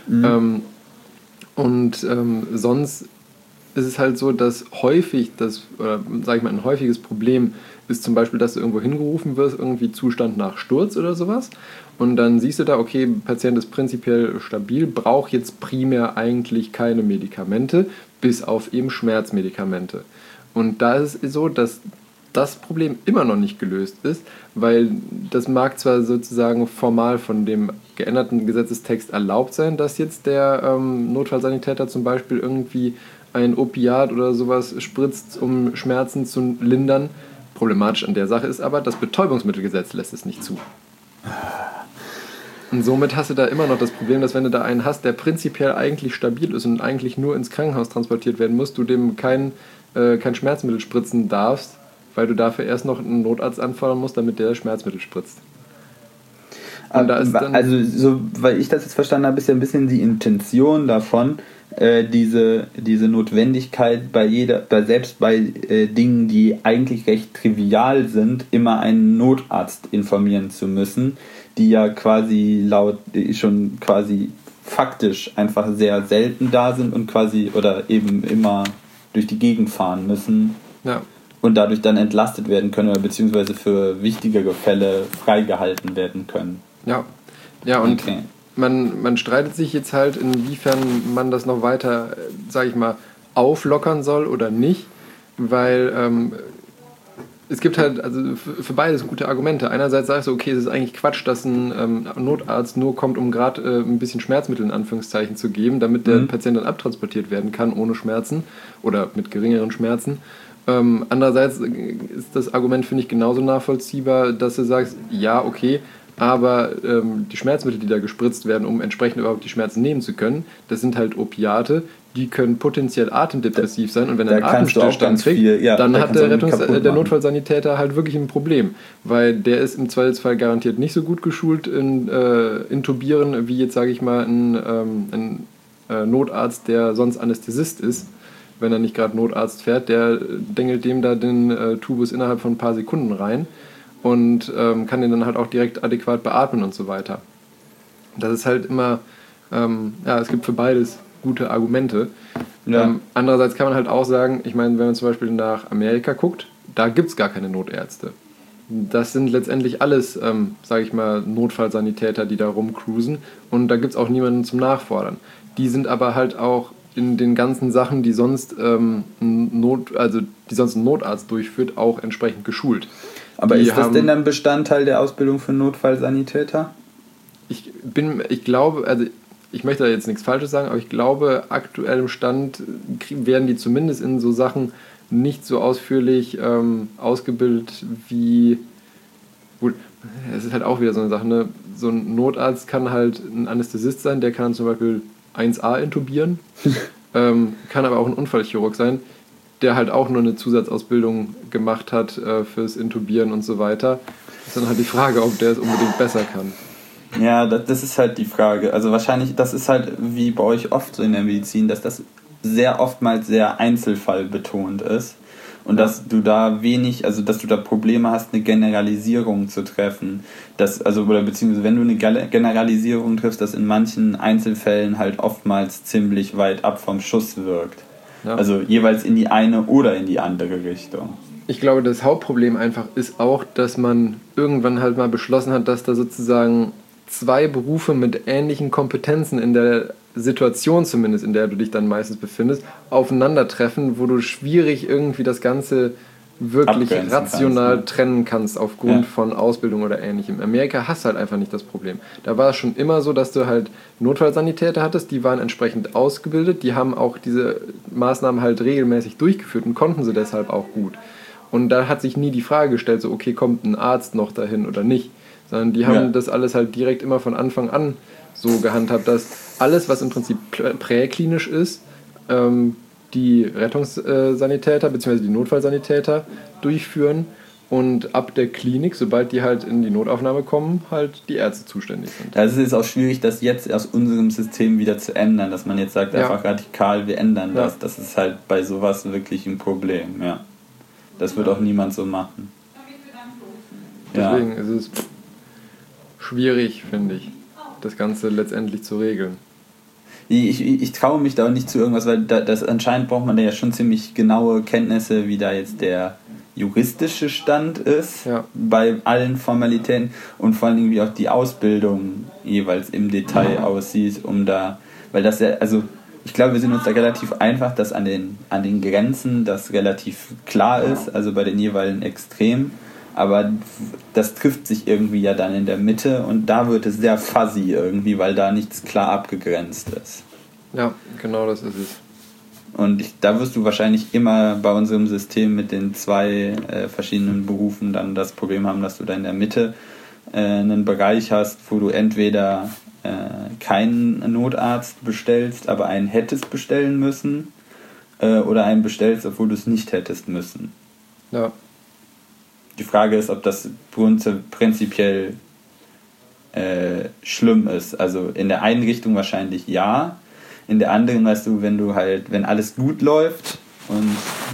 Sonst ist es halt so, dass häufig ein häufiges Problem ist zum Beispiel, dass du irgendwo hingerufen wirst, irgendwie Zustand nach Sturz oder sowas. Und dann siehst du da, okay, Patient ist prinzipiell stabil, braucht jetzt primär eigentlich keine Medikamente, bis auf eben Schmerzmedikamente. Und da ist es so, dass das Problem immer noch nicht gelöst ist, weil das mag zwar sozusagen formal von dem geänderten Gesetzestext erlaubt sein, dass jetzt der Notfallsanitäter zum Beispiel irgendwie ein Opiat oder sowas spritzt, um Schmerzen zu lindern. Problematisch an der Sache ist aber, das Betäubungsmittelgesetz lässt es nicht zu. Und somit hast du da immer noch das Problem, dass wenn du da einen hast, der prinzipiell eigentlich stabil ist und eigentlich nur ins Krankenhaus transportiert werden muss, du dem kein Schmerzmittel spritzen darfst, weil du dafür erst noch einen Notarzt anfordern musst, damit der Schmerzmittel spritzt. Und da ist dann also, so, weil ich das jetzt verstanden habe, ist ja ein bisschen die Intention davon, diese Notwendigkeit selbst bei Dingen, die eigentlich recht trivial sind, immer einen Notarzt informieren zu müssen, die ja quasi faktisch einfach sehr selten da sind und quasi oder eben immer durch die Gegend fahren müssen. Ja. Und dadurch dann entlastet werden können oder beziehungsweise für wichtigere Fälle freigehalten werden können. Ja, und man streitet sich jetzt halt, inwiefern man das noch weiter, sage ich mal, auflockern soll oder nicht, weil es gibt halt also für beides gute Argumente. Einerseits sagst du, okay, es ist eigentlich Quatsch, dass ein Notarzt nur kommt, um gerade ein bisschen Schmerzmittel in Anführungszeichen zu geben, damit der Patient dann abtransportiert werden kann ohne Schmerzen oder mit geringeren Schmerzen. Andererseits ist das Argument, finde ich, genauso nachvollziehbar, dass du sagst, ja, okay, aber die Schmerzmittel, die da gespritzt werden, um entsprechend überhaupt die Schmerzen nehmen zu können, das sind halt Opiate, die können potenziell atemdepressiv sein und wenn er einen Atemstillstand kriegt, dann hat der Notfallsanitäter halt wirklich ein Problem, weil der ist im Zweifelsfall garantiert nicht so gut geschult in Intubieren wie jetzt, sage ich mal, ein Notarzt, der sonst Anästhesist ist. Wenn er nicht gerade Notarzt fährt, der dengelt dem da den Tubus innerhalb von ein paar Sekunden rein und kann den dann halt auch direkt adäquat beatmen und so weiter. Das ist halt immer, es gibt für beides gute Argumente. Ja. Andererseits kann man halt auch sagen, ich meine, wenn man zum Beispiel nach Amerika guckt, da gibt es gar keine Notärzte. Das sind letztendlich alles, sage ich mal, Notfallsanitäter, die da rumcruisen und da gibt es auch niemanden zum Nachfordern. Die sind aber halt auch in den ganzen Sachen, die sonst ein Notarzt durchführt, auch entsprechend geschult. Aber ist das denn dann Bestandteil der Ausbildung für Notfallsanitäter? Ich glaube, also ich möchte da jetzt nichts Falsches sagen, aber ich glaube, aktuell im Stand werden die zumindest in so Sachen nicht so ausführlich ausgebildet wie... Gut, es ist halt auch wieder so eine Sache, ne? So ein Notarzt kann halt ein Anästhesist sein, der kann zum Beispiel 1A intubieren, kann aber auch ein Unfallchirurg sein, der halt auch nur eine Zusatzausbildung gemacht hat fürs Intubieren und so weiter. Das ist dann halt die Frage, ob der es unbedingt besser kann. Ja, das ist halt die Frage. Also wahrscheinlich, das ist halt wie bei euch oft so in der Medizin, dass das sehr oftmals sehr einzelfallbetont ist und dass du da dass du da Probleme hast, eine Generalisierung zu treffen. Beziehungsweise wenn du eine Generalisierung triffst, das in manchen Einzelfällen halt oftmals ziemlich weit ab vom Schuss wirkt. Ja. Also jeweils in die eine oder in die andere Richtung. Ich glaube, das Hauptproblem einfach ist auch, dass man irgendwann halt mal beschlossen hat, dass da sozusagen zwei Berufe mit ähnlichen Kompetenzen in der Situation zumindest, in der du dich dann meistens befindest, aufeinandertreffen, wo du schwierig irgendwie das Ganze wirklich rational trennen kannst aufgrund von Ausbildung oder Ähnlichem. In Amerika hast du halt einfach nicht das Problem. Da war es schon immer so, dass du halt Notfallsanitäter hattest, die waren entsprechend ausgebildet, die haben auch diese Maßnahmen halt regelmäßig durchgeführt und konnten sie deshalb auch gut. Und da hat sich nie die Frage gestellt, so okay, kommt ein Arzt noch dahin oder nicht, sondern die haben das alles halt direkt immer von Anfang an so gehandhabt, dass alles, was im Prinzip präklinisch ist, die Rettungssanitäter bzw. die Notfallsanitäter durchführen und ab der Klinik, sobald die halt in die Notaufnahme kommen, halt die Ärzte zuständig sind. Also es ist auch schwierig, das jetzt aus unserem System wieder zu ändern, dass man jetzt sagt, einfach radikal, wir ändern das. Das ist halt bei sowas wirklich ein Problem, ja. Das wird auch niemand so machen. Deswegen ist es schwierig, finde ich, das Ganze letztendlich zu regeln. Ich traue mich da auch nicht zu irgendwas, weil anscheinend braucht man da ja schon ziemlich genaue Kenntnisse, wie da jetzt der juristische Stand ist bei allen Formalitäten und vor allem wie auch die Ausbildung jeweils im Detail aussieht, weil das ja, also ich glaube, wir sind uns da relativ einfach, dass an den Grenzen das relativ klar ist, also bei den jeweiligen Extremen. Aber das trifft sich irgendwie ja dann in der Mitte und da wird es sehr fuzzy irgendwie, weil da nichts klar abgegrenzt ist. Ja, genau das ist es. Und da wirst du wahrscheinlich immer bei unserem System mit den zwei verschiedenen Berufen dann das Problem haben, dass du da in der Mitte einen Bereich hast, wo du entweder keinen Notarzt bestellst, aber einen hättest bestellen müssen oder einen bestellst, obwohl du es nicht hättest müssen. Ja. Die Frage ist, ob das prinzipiell schlimm ist. Also in der einen Richtung wahrscheinlich ja, in der anderen, weißt du, wenn alles gut läuft und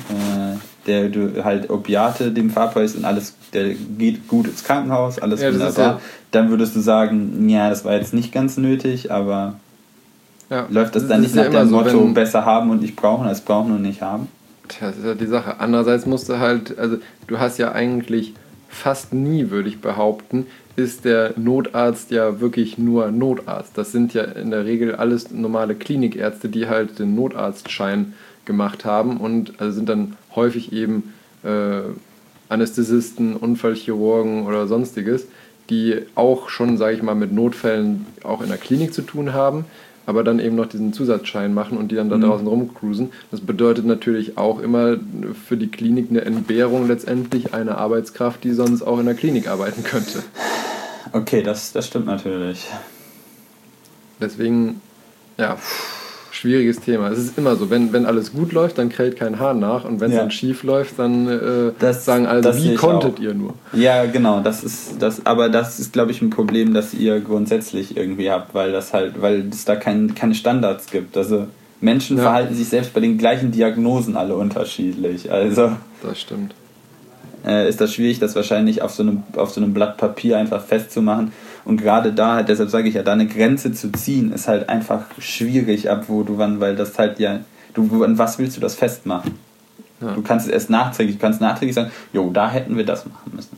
du halt Opiate dem verabreichst und der geht gut ins Krankenhaus, alles wunderbar, dann würdest du sagen, ja, das war jetzt nicht ganz nötig, aber läuft das dann nicht nach dem Motto, besser haben und nicht brauchen, als brauchen und nicht haben? Tja, das ist ja die Sache. Andererseits musst du halt, also du hast ja eigentlich fast nie, würde ich behaupten, ist der Notarzt ja wirklich nur Notarzt. Das sind ja in der Regel alles normale Klinikärzte, die halt den Notarztschein gemacht haben und also sind dann häufig eben Anästhesisten, Unfallchirurgen oder sonstiges, die auch schon, sage ich mal, mit Notfällen auch in der Klinik zu tun haben, aber dann eben noch diesen Zusatzschein machen und die dann da draußen rumcruisen. Das bedeutet natürlich auch immer für die Klinik eine Entbehrung letztendlich einer Arbeitskraft, die sonst auch in der Klinik arbeiten könnte. Okay, das stimmt natürlich. Deswegen, ja, schwieriges Thema. Es ist immer so, wenn alles gut läuft, dann kräht kein Hahn nach und wenn es dann schief läuft, dann sagen alle, wie konntet ihr nur? Ja, genau, aber das ist, glaube ich, ein Problem, das ihr grundsätzlich irgendwie habt, weil es da keine Standards gibt. Also Menschen verhalten sich selbst bei den gleichen Diagnosen alle unterschiedlich. Also das stimmt. Ist das schwierig, das wahrscheinlich auf so einem Blatt Papier einfach festzumachen. Und gerade da, deshalb sage ich ja, da eine Grenze zu ziehen, ist halt einfach schwierig, weil das halt an was willst du das festmachen? Ja. Du kannst es erst nachträglich sagen, jo, da hätten wir das machen müssen.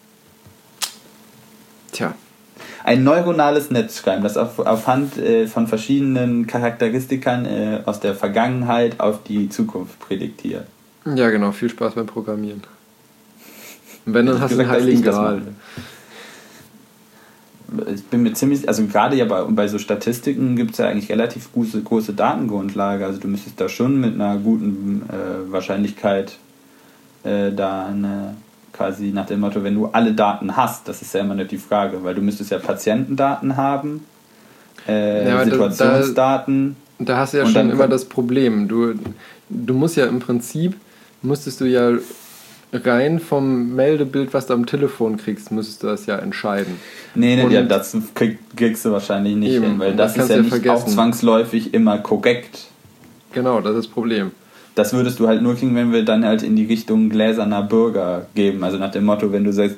Tja. Ein neuronales Netz schreiben, das aufhand von verschiedenen Charakteristikern aus der Vergangenheit auf die Zukunft prädiktiert. Ja, genau, viel Spaß beim Programmieren. Und wenn, dann hast du einen heiligen Gral. Ich bin mir ziemlich, also gerade ja bei so Statistiken gibt es ja eigentlich relativ große Datengrundlage, also du müsstest da schon mit einer guten Wahrscheinlichkeit quasi nach dem Motto, wenn du alle Daten hast, das ist ja immer nicht die Frage, weil du müsstest ja Patientendaten haben, Situationsdaten. Da hast du ja schon immer das Problem, du musst ja im Prinzip, müsstest du ja rein vom Meldebild, was du am Telefon kriegst, müsstest du das ja entscheiden. Nee, das kriegst du wahrscheinlich nicht eben, hin, weil das ist ja nicht auch zwangsläufig immer korrekt. Genau, das ist das Problem. Das würdest du halt nur kriegen, wenn wir dann halt in die Richtung gläserner Bürger geben. Also nach dem Motto, wenn du sagst,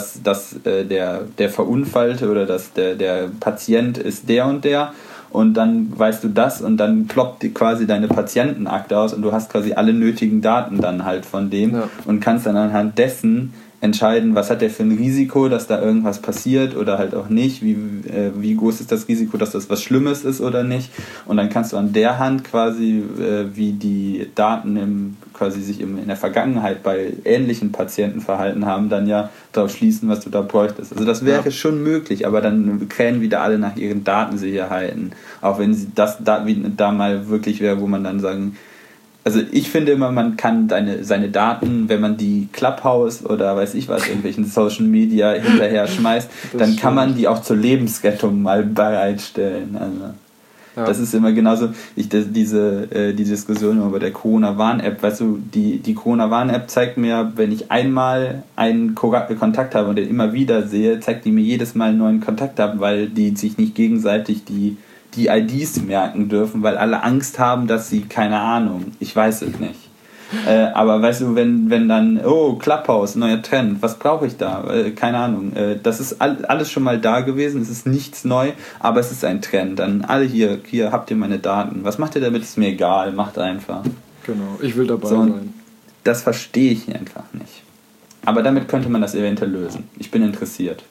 der Verunfallte oder der Patient ist der und der, und dann weißt du das und dann ploppt quasi deine Patientenakte aus und du hast quasi alle nötigen Daten dann halt von dem und kannst dann anhand dessen entscheiden, was hat der für ein Risiko, dass da irgendwas passiert oder halt auch nicht, wie groß ist das Risiko, dass das was Schlimmes ist oder nicht, und dann kannst du an der Hand quasi, wie die Daten sich in der Vergangenheit bei ähnlichen Patienten verhalten haben, dann ja darauf schließen, was du da bräuchtest. Also das wäre schon möglich, aber dann krähen wieder alle nach ihren Datensicherheiten, auch wenn das da mal wirklich wäre, wo man dann sagen, also ich finde immer, man kann seine Daten, wenn man die Clubhouse oder weiß ich was, irgendwelchen Social Media hinterher schmeißt, dann kann man die auch zur Lebensrettung mal bereitstellen. Also das ist immer genauso, die Diskussion über der Corona-Warn-App, weißt du, die Corona-Warn-App zeigt mir, wenn ich einmal einen Kontakt habe und den immer wieder sehe, zeigt die mir jedes Mal einen neuen Kontakt ab, weil die sich nicht gegenseitig die IDs merken dürfen, weil alle Angst haben, dass sie, keine Ahnung, ich weiß es nicht. Aber weißt du, wenn dann, Clubhouse, neuer Trend, was brauche ich da? Keine Ahnung. Das ist alles schon mal da gewesen, es ist nichts neu, aber es ist ein Trend. Dann alle hier habt ihr meine Daten. Was macht ihr damit? Ist mir egal, macht einfach. Genau, ich will dabei sein. Das verstehe ich einfach nicht. Aber damit könnte man das eventuell lösen. Ich bin interessiert.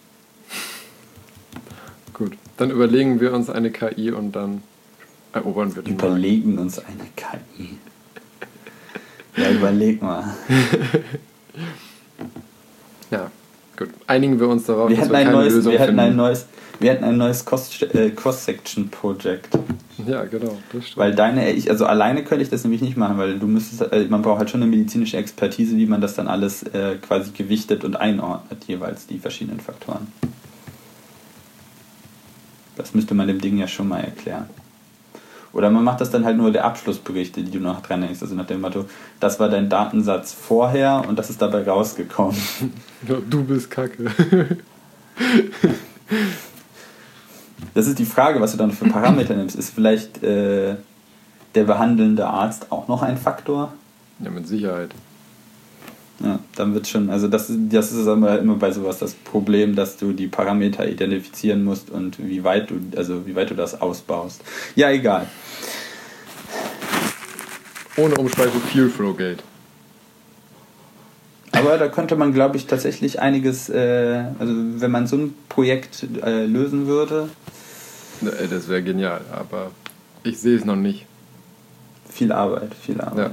Gut, dann überlegen wir uns eine KI und dann erobern wir den Markt. Überlegen uns eine KI. Ja, überleg mal. Ja, gut. Einigen wir uns darauf, wir hatten ein neues Cross-Section-Projekt. Ja, genau, das stimmt. Weil also alleine könnte ich das nämlich nicht machen, weil man braucht halt schon eine medizinische Expertise, wie man das dann alles quasi gewichtet und einordnet, jeweils die verschiedenen Faktoren. Das müsste man dem Ding ja schon mal erklären. Oder man macht das dann halt nur der Abschlussberichte, die du noch dran hängst. Also nach dem Motto, das war dein Datensatz vorher und das ist dabei rausgekommen. Ja, du bist kacke. Das ist die Frage, was du dann für Parameter nimmst. Ist vielleicht der behandelnde Arzt auch noch ein Faktor? Ja, mit Sicherheit. Ja, dann wird schon, also das ist immer bei sowas das Problem, dass du die Parameter identifizieren musst und wie weit du das ausbaust. Ja, egal. Ohne Umschweife viel Flowgate. Aber da könnte man, glaube ich, tatsächlich einiges, also wenn man so ein Projekt lösen würde. Das wäre genial, aber ich sehe es noch nicht. viel Arbeit. Ja.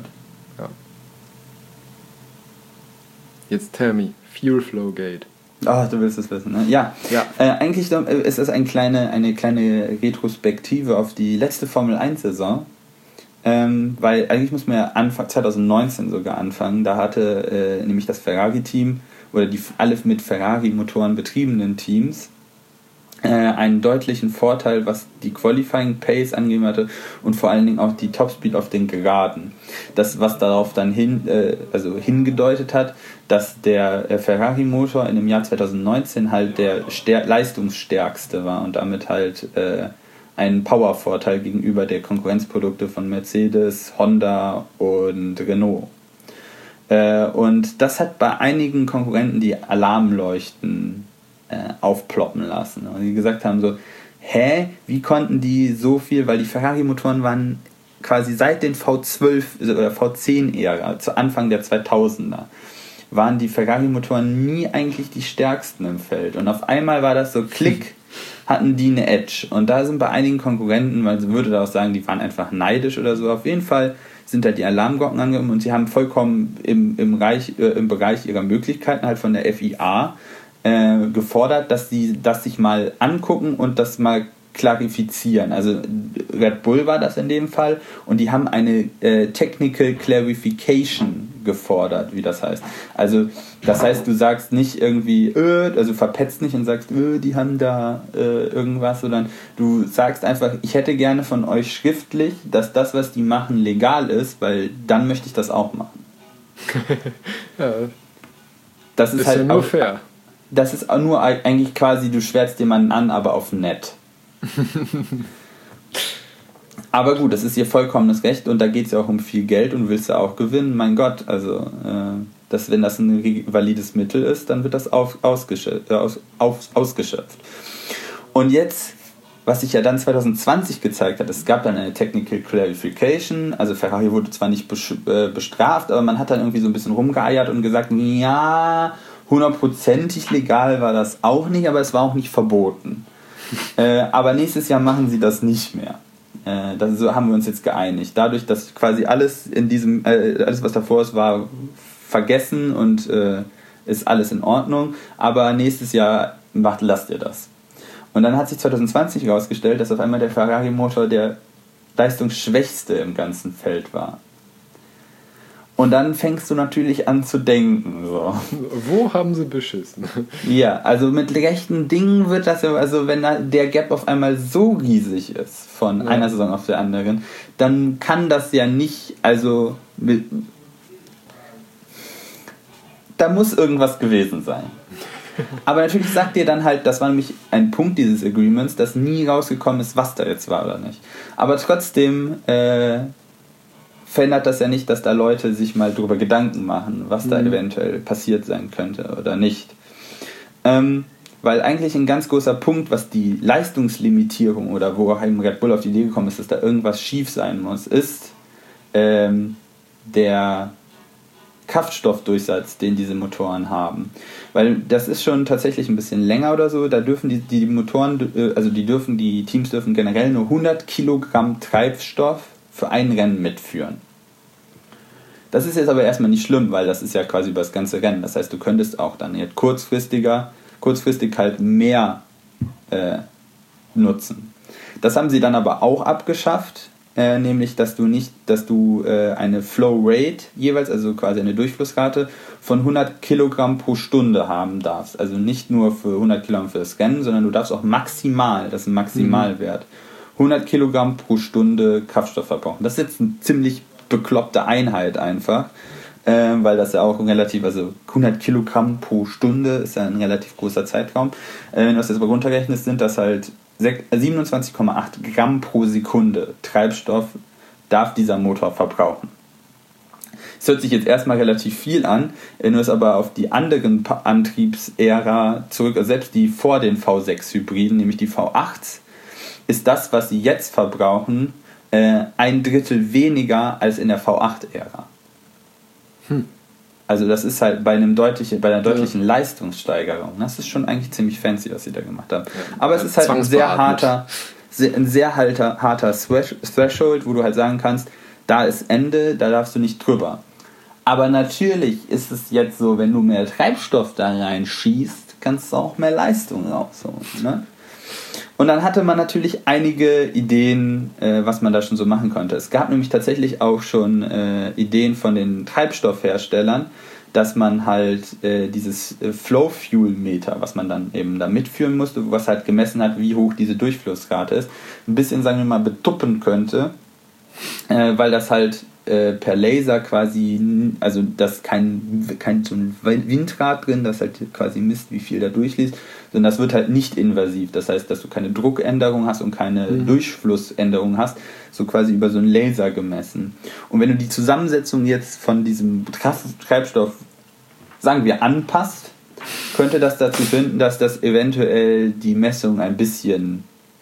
Jetzt tell me, Fuel Flow Gate. Du willst es wissen, ne? Ja. Eigentlich ist es eine kleine Retrospektive auf die letzte Formel-1-Saison. Weil eigentlich muss man ja Anfang 2019 sogar anfangen. Da hatte nämlich das Ferrari-Team oder alle mit Ferrari-Motoren betriebenen Teams einen deutlichen Vorteil, was die Qualifying Pace angegeben hatte und vor allen Dingen auch die Topspeed auf den Geraden. Das, was darauf dann hingedeutet hat, dass der Ferrari-Motor in dem Jahr 2019 halt der leistungsstärkste war und damit halt einen Powervorteil gegenüber der Konkurrenzprodukte von Mercedes, Honda und Renault. Und das hat bei einigen Konkurrenten die Alarmleuchten aufploppen lassen. Und die gesagt haben so, wie konnten die so viel, weil die Ferrari-Motoren waren quasi seit den V12 oder V10-Ära, zu Anfang der 2000er, waren die Ferrari-Motoren nie eigentlich die stärksten im Feld. Und auf einmal war das so, klick, hatten die eine Edge. Und da sind bei einigen Konkurrenten, man würde da auch sagen, die waren einfach neidisch oder so, auf jeden Fall sind halt die Alarmglocken angegangen und sie haben vollkommen im Bereich ihrer Möglichkeiten halt von der FIA gefordert, dass sie das sich mal angucken und das mal klarifizieren. Also Red Bull war das in dem Fall und die haben eine Technical Clarification gefordert, wie das heißt. Also das heißt, du sagst nicht irgendwie, also verpetzt nicht und sagst, die haben da irgendwas, sondern du sagst einfach, ich hätte gerne von euch schriftlich, dass das, was die machen, legal ist, weil dann möchte ich das auch machen. Ja. Das ist halt ja nur auch fair. Das ist auch nur eigentlich quasi, du schwärzt jemanden an, aber auf nett. Aber gut, das ist ihr vollkommenes Recht und da geht es ja auch um viel Geld und du willst ja auch gewinnen. Mein Gott, also wenn das ein valides Mittel ist, dann wird das ausgeschöpft. Und jetzt, was sich ja dann 2020 gezeigt hat, es gab dann eine Technical Clarification, also Ferrari wurde zwar nicht bestraft, aber man hat dann irgendwie so ein bisschen rumgeeiert und gesagt, ja, 100%ig legal war das auch nicht, aber es war auch nicht verboten. Aber nächstes Jahr machen sie das nicht mehr. So haben wir uns jetzt geeinigt. Dadurch, dass quasi alles in diesem, alles was davor ist, war vergessen und ist alles in Ordnung. Aber nächstes Jahr lasst ihr das. Und dann hat sich 2020 herausgestellt, dass auf einmal der Ferrari-Motor der leistungsschwächste im ganzen Feld war. Und dann fängst du natürlich an zu denken. So. Wo haben sie beschissen? Ja, also mit rechten Dingen wird das ja, also wenn der Gap auf einmal so riesig ist von einer Saison auf der anderen, dann kann das ja nicht, also da muss irgendwas gewesen sein. Aber natürlich sagt dir dann halt, das war nämlich ein Punkt dieses Agreements, dass nie rausgekommen ist, was da jetzt war oder nicht. Aber trotzdem verändert das ja nicht, dass da Leute sich mal drüber Gedanken machen, was da eventuell passiert sein könnte oder nicht. Weil eigentlich ein ganz großer Punkt, was die Leistungslimitierung oder wo auch eben Red Bull auf die Idee gekommen ist, dass da irgendwas schief sein muss, ist der Kraftstoffdurchsatz, den diese Motoren haben. Weil das ist schon tatsächlich ein bisschen länger oder so, da dürfen die Motoren, also die Teams dürfen generell nur 100 Kilogramm Treibstoff für ein Rennen mitführen. Das ist jetzt aber erstmal nicht schlimm, weil das ist ja quasi über das ganze Rennen. Das heißt, du könntest auch dann jetzt kurzfristig halt mehr nutzen. Das haben sie dann aber auch abgeschafft, nämlich dass du eine Flow Rate jeweils, also quasi eine Durchflussrate von 100 Kilogramm pro Stunde haben darfst. Also nicht nur für 100 Kilogramm für das Rennen, sondern du darfst auch maximal, das ist ein Maximalwert, 100 Kilogramm pro Stunde Kraftstoff verbrauchen. Das ist jetzt eine ziemlich bekloppte Einheit einfach, weil das ja auch relativ, also 100 Kilogramm pro Stunde ist ja ein relativ großer Zeitraum. Wenn du das jetzt aber runterrechnest, sind das halt 27,8 Gramm pro Sekunde Treibstoff darf dieser Motor verbrauchen. Es hört sich jetzt erstmal relativ viel an, wenn du es aber auf die anderen Antriebsära zurück, also selbst die vor den V6-Hybriden, nämlich die V8s, ist das, was sie jetzt verbrauchen, ein Drittel weniger als in der V8-Ära. Also das ist halt bei einer deutlichen Leistungssteigerung. Das ist schon eigentlich ziemlich fancy, was sie da gemacht haben. Aber es ist halt ein sehr harter Threshold, wo du halt sagen kannst, da ist Ende, da darfst du nicht drüber. Aber natürlich ist es jetzt so, wenn du mehr Treibstoff da reinschießt, kannst du auch mehr Leistung rausholen. Ne? Und dann hatte man natürlich einige Ideen, was man da schon so machen konnte. Es gab nämlich tatsächlich auch schon Ideen von den Treibstoffherstellern, dass man halt dieses Flow-Fuel-Meter, was man dann eben da mitführen musste, was halt gemessen hat, wie hoch diese Durchflussrate ist, ein bisschen, sagen wir mal, betuppen könnte, weil das halt per Laser quasi, also das kein so ein Windrad drin, das halt quasi misst, wie viel da durchfließt, sondern das wird halt nicht invasiv. Das heißt, dass du keine Druckänderung hast und keine Durchflussänderung hast, so quasi über so einen Laser gemessen. Und wenn du die Zusammensetzung jetzt von diesem Treibstoff, sagen wir, anpasst, könnte das dazu finden, dass das eventuell die Messung ein bisschen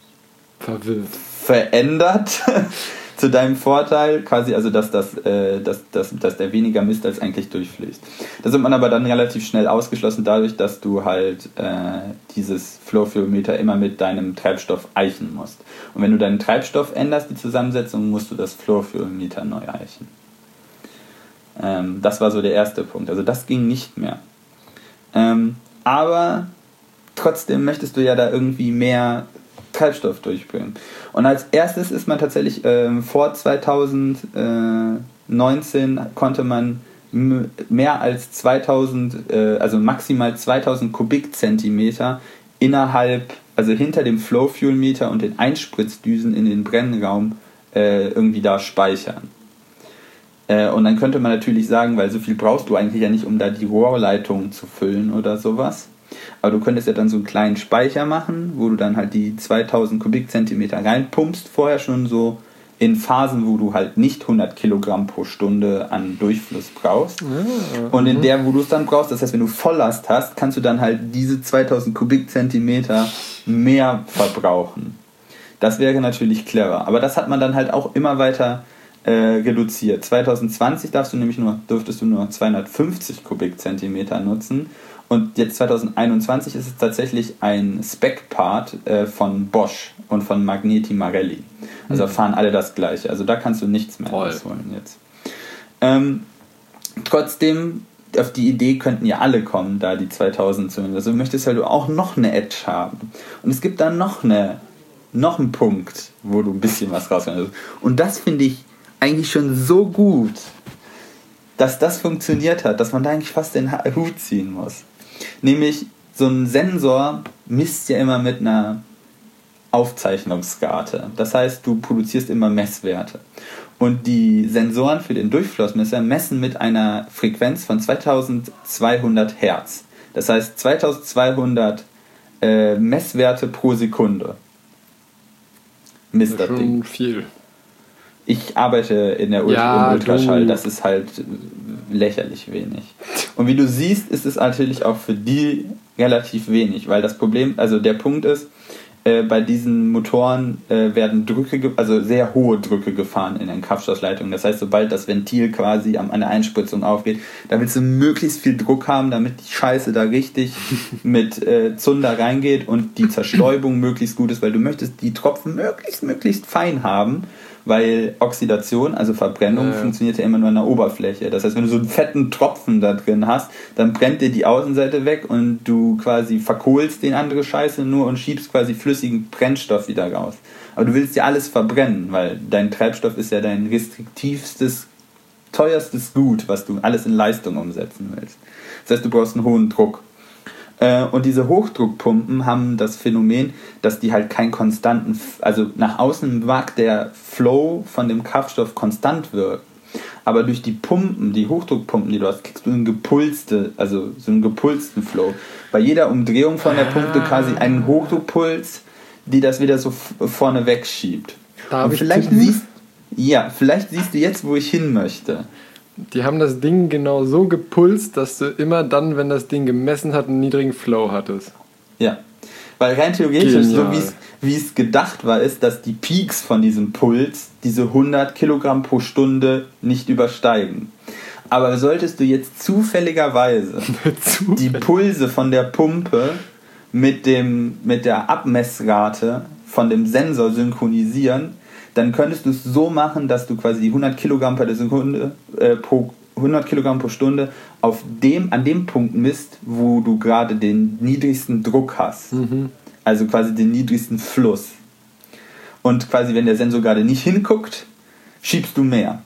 verändert. Zu deinem Vorteil, quasi, also dass der weniger misst, als eigentlich durchfließt. Das wird man aber dann relativ schnell ausgeschlossen, dadurch, dass du halt dieses Flow-Fuel-Meter immer mit deinem Treibstoff eichen musst. Und wenn du deinen Treibstoff änderst, die Zusammensetzung, musst du das Flow-Fuel-Meter neu eichen. Das war so der erste Punkt. Also das ging nicht mehr. Aber trotzdem möchtest du ja da irgendwie mehr Treibstoff durchbringen. Und als erstes ist man tatsächlich vor 2019 konnte man mehr als 2000, also maximal 2000 Kubikzentimeter innerhalb, also hinter dem Flow-Fuel-Meter und den Einspritzdüsen in den Brennraum irgendwie da speichern. Und dann könnte man natürlich sagen, weil so viel brauchst du eigentlich ja nicht, um da die Rohrleitung zu füllen oder sowas. Aber du könntest ja dann so einen kleinen Speicher machen, wo du dann halt die 2000 Kubikzentimeter reinpumpst, vorher schon so in Phasen, wo du halt nicht 100 Kilogramm pro Stunde an Durchfluss brauchst. Und in der, wo du es dann brauchst, das heißt, wenn du Volllast hast, kannst du dann halt diese 2000 Kubikzentimeter mehr verbrauchen. Das wäre natürlich clever. Aber das hat man dann halt auch immer weiter reduziert. 2020 dürftest du nur 250 Kubikzentimeter nutzen. Und jetzt 2021 ist es tatsächlich ein Spec-Part von Bosch und von Magneti Marelli. Also fahren alle das Gleiche. Also da kannst du nichts mehr rausholen jetzt. Trotzdem, auf die Idee könnten ja alle kommen, da die 2000 zu nehmen. Also du möchtest halt auch noch eine Edge haben. Und es gibt dann noch einen Punkt, wo du ein bisschen was rausholen. Und das finde ich eigentlich schon so gut, dass das funktioniert hat, dass man da eigentlich fast den Hut ziehen muss. Nämlich, so ein Sensor misst ja immer mit einer Aufzeichnungsrate. Das heißt, du produzierst immer Messwerte. Und die Sensoren für den Durchflussmesser messen mit einer Frequenz von 2200 Hertz. Das heißt, 2200 Messwerte pro Sekunde misst das Ding. Viel. Ich arbeite in der Ultraschall, das ist halt lächerlich wenig. Und wie du siehst, ist es natürlich auch für die relativ wenig, weil das Problem, also der Punkt ist, bei diesen Motoren werden Drücke, also sehr hohe Drücke gefahren in den Kraftstoffleitungen. Das heißt, sobald das Ventil quasi an der Einspritzung aufgeht, da willst du möglichst viel Druck haben, damit die Scheiße da richtig mit Zunder reingeht und die Zerstäubung möglichst gut ist, weil du möchtest die Tropfen möglichst fein haben, weil Oxidation, also Verbrennung, funktioniert ja immer nur an der Oberfläche. Das heißt, wenn du so einen fetten Tropfen da drin hast, dann brennt dir die Außenseite weg und du quasi verkohlst den andere Scheiße nur und schiebst quasi flüssigen Brennstoff wieder raus. Aber du willst ja alles verbrennen, weil dein Treibstoff ist ja dein restriktivstes, teuerstes Gut, was du alles in Leistung umsetzen willst. Das heißt, du brauchst einen hohen Druck. Und diese Hochdruckpumpen haben das Phänomen, dass die halt keinen konstanten, also nach außen mag der Flow von dem Kraftstoff konstant wirken, aber durch die Pumpen, die Hochdruckpumpen, die du hast, kriegst du so einen gepulsten Flow. Bei jeder Umdrehung von der Pumpe quasi einen Hochdruckpuls, die das wieder so vorne wegschiebt. Vielleicht siehst du jetzt, wo ich hin möchte. Die haben das Ding genau so gepulst, dass du immer dann, wenn das Ding gemessen hat, einen niedrigen Flow hattest. Ja, weil rein theoretisch, so wie es gedacht war, ist, dass die Peaks von diesem Puls diese 100 Kilogramm pro Stunde nicht übersteigen. Aber solltest du jetzt zufälligerweise die Pulse von der Pumpe mit der Abmessrate von dem Sensor synchronisieren, dann könntest du es so machen, dass du quasi die 100 Kilogramm per Sekunde pro 100 Kilogramm pro Stunde an dem Punkt misst, wo du gerade den niedrigsten Druck hast. Also quasi den niedrigsten Fluss. Und quasi, wenn der Sensor gerade nicht hinguckt, schiebst du mehr.